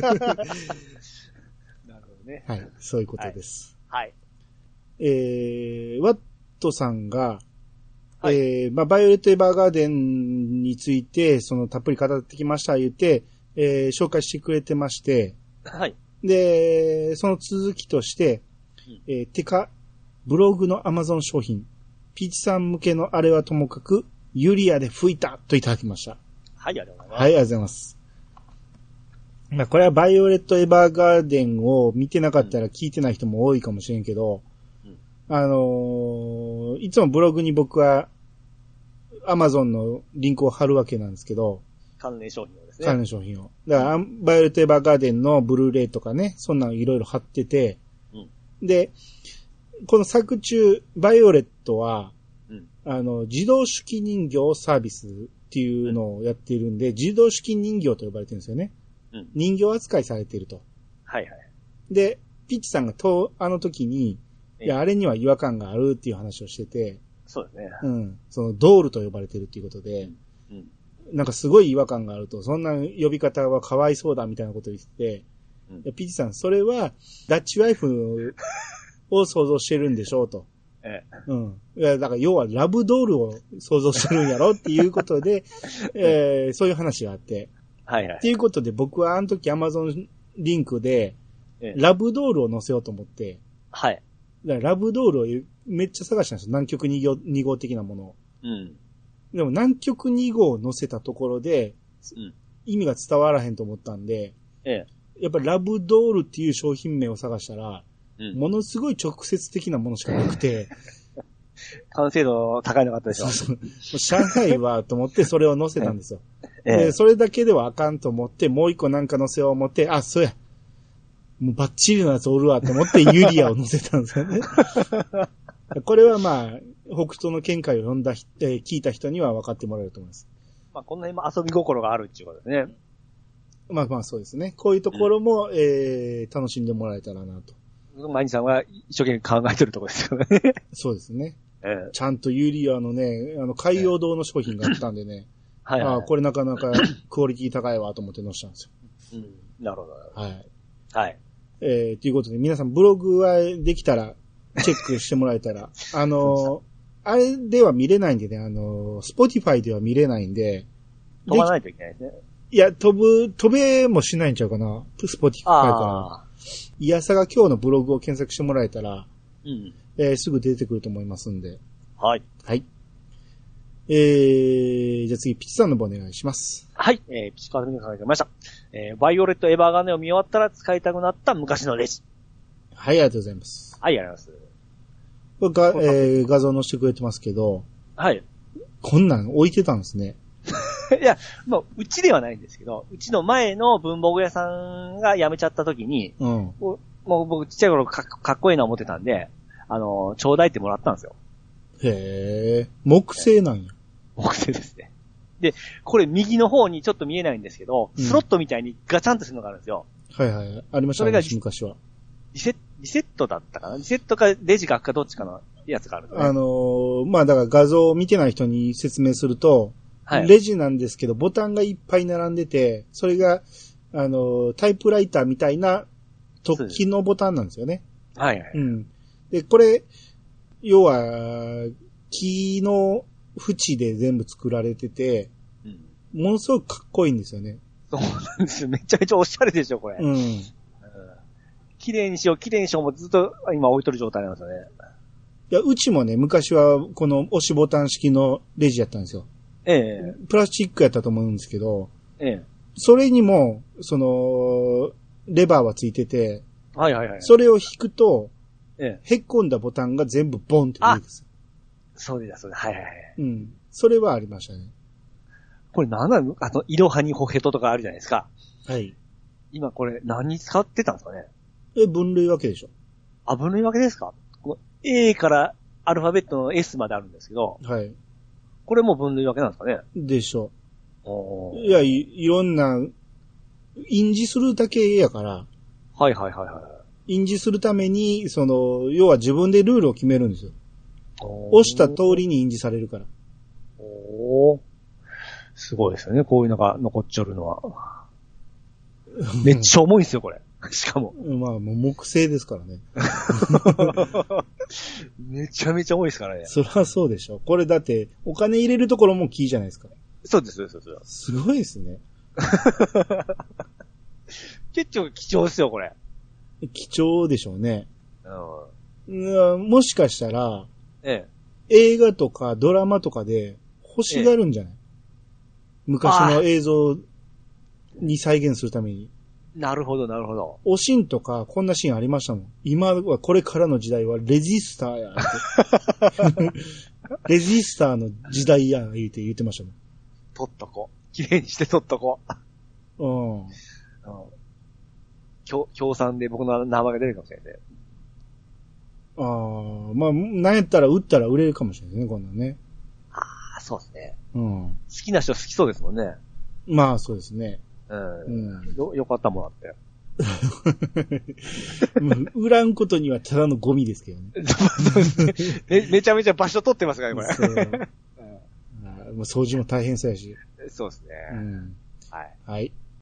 どね。はい。そういうことです。はい。はい、えー、ワットさんが、はい、えー、まあ、バイオレット・エヴァーガーデンについて、その、たっぷり語ってきました、言って、えー、紹介してくれてまして、はい。で、その続きとして、うん、えー、てか、ブログの Amazon 商品、ピーチさん向けのあれはともかく、ユリアで吹いたといただきました。はい、ありがとうございます。はい、ありがとうございます。まあ、これはバイオレット・エヴァーガーデンを見てなかったら聞いてない人も多いかもしれんけど、うん、あのー、いつもブログに僕は、Amazon のリンクを貼るわけなんですけど、 関連商品をですね。 関連商品を。だから、バイオレット・エヴァーガーデンのブルーレイとかね、そんなのいろいろ貼ってて、うん、で、この作中、バイオレットは、うん、あの、自動手記人形サービスっていうのをやっているんで、うん、自動手記人形と呼ばれてるんですよね。うん、人形扱いされていると。はいはい。で、ピッチさんがと、あの時に、いや、あれには違和感があるっていう話をしてて、そうですね。うん。その、ドールと呼ばれてるっていうことで、うんうん、なんかすごい違和感があると、そんな呼び方はかわいそうだみたいなことを言ってて、うん、ピッチさん、それは、ダッチワイフを想像してるんでしょうと。ええ。うん。いや、だから要はラブドールを想像してるんやろっていうことで、えー、そういう話があって。はいはい。っていうことで僕はあの時 Amazon リンクで、ええ、ラブドールを載せようと思って。はい。だからラブドールをめっちゃ探したんですよ。南極に号、に号的なものを。うん。でも南極に号を載せたところで、うん、意味が伝わらへんと思ったんで、ええ。やっぱラブドールっていう商品名を探したら、うん、ものすごい直接的なものしかなくて。 完成度高いのかったでしょ。 そうそう。上海はと思ってそれを載せたんですよ。ええ、でそれだけではあかんと思って、もう一個なんか載せよう思って、あ、そうや。もうバッチリなやつおるわと思ってユリアを載せたんですよね。これはまあ、北斗の見解を読んだ、えー、聞いた人には分かってもらえると思います。 まあ、この辺も遊び心があるっていうことですね。 まあまあそうですね。こういうところも、うん、えー、楽しんでもらえたらなと。 マニさんは一生懸命考えてるところですよね。 そうですね。えー、ちゃんとユリアのね、あの、海洋堂の商品があったんでね。はい、はい。あこれなかなかクオリティ高いわと思って載せたんですよ。 うん。なるほど。はい。 はい。えー、ということで皆さんブログはできたらチェックしてもらえたら、あの、 あれでは見れないんでね、あの、スポティファイでは見れないんで。 飛ばないといけないですね。 いや、飛ぶ、飛べもしないんちゃうかな。スポティファイから。いやさが今日のブログを検索してもらえたら、うん。えー、すぐ出てくると思いますんで。 はい。 はい。えー、じゃあ次、ピチさんの方お願いします。 はい。えー、ピチカルミが考えてました。えー、バイオレット・エヴァーガーネを見終わったら使いたくなった昔のレジ。 はい、ありがとうございます。 はい、ありがとうございます。 これが、えー、画像載せてくれてますけど。 はい。 こんなん置いてたんですね。 いや、もう、うちではないんですけど、うちの前の文房具屋さんが辞めちゃった時に、うん、もう僕ちっちゃい頃か っ, かっこいいな思ってたんで、あの、ちょうだいってもらったんですよ。 へー。木製なんや。 木製ですね。で、これ右の方にちょっと見えないんですけど、うん、スロットみたいにガチャンとするのがあるんですよ。 はいはい。ありましたね、昔は。 リセット、リセットだったかなリセットかレジかかどっちかのやつがあるんですね。 あのー、まあだから画像を見てない人に説明すると、はい、レジなんですけど、ボタンがいっぱい並んでて、それが、あのー、タイプライターみたいな突起のボタンなんですよね。 はいはい。 うん。で、これ、要は、木の縁で全部作られてて、うん、ものすごくかっこいいんですよね。 そうなんですよ。めちゃめちゃおしゃれでしょ、これ。うん。綺麗にしよう、綺麗にしようもずっと今置いとる状態なんですよね。 いや、うちもね、昔はこの押しボタン式のレジやったんですよ。ええ。プラスチックやったと思うんですけど、ええ。それにも、その、レバーはついてて、 はいはいはい。 それを引くと、ええ。へっこんだボタンが全部ボンって出るんです。 そうだ、そうだ。はいはいはい。 うん。それはありましたね。 これ何なの？あの、イロハニホヘトとかあるじゃないですか。 はい。 今これ何使ってたんですかね？ え、分類分けでしょ。 あ、分類分けですか？A からアルファベットの S まであるんですけど。はい。これも分類分けなんですかね？ でしょ。いや、い、いろんな、印字するだけやから。 はいはいはいはい。 印字するために、その、要は自分でルールを決めるんですよ。押した通りに印字されるから。 おー。すごいですよね。こういうのが残っちゃうのは。めっちゃ重いんですよ、これ。しかも。 まあ、もう木製ですからね。 めちゃめちゃ重いですからね。 そりゃそうでしょ。これだって、お金入れるところも木じゃないですか。 そうです、そうです、そうです。 すごいですね。 結構貴重ですよ、これ。 貴重でしょうね。うん。もしかしたら、ええ、映画とかドラマとかで欲しがるんじゃない？ええ、昔の映像に再現するために。 なるほど、なるほど。 おしんとか、こんなシーンありましたもん。今は、これからの時代はレジスターやって。レジスターの時代や、言うて言ってましたもん。 撮っとこう。綺麗にして撮っとこう。うん。協、協賛で僕の名前が出るかもしれない。 ああ、まあ、なんやったら売ったら売れるかもしれないね、こんなんね。 ああ、そうですね。うん。好きな人好きそうですもんね。 まあ、そうですね。 うん。うん、よ、よかったもんあって。 売らんことにはただのゴミですけどね。 め, めちゃめちゃ場所取ってますからね、これ。そううん、掃除も大変そうやし。 そうですね。うん。 はい。はい。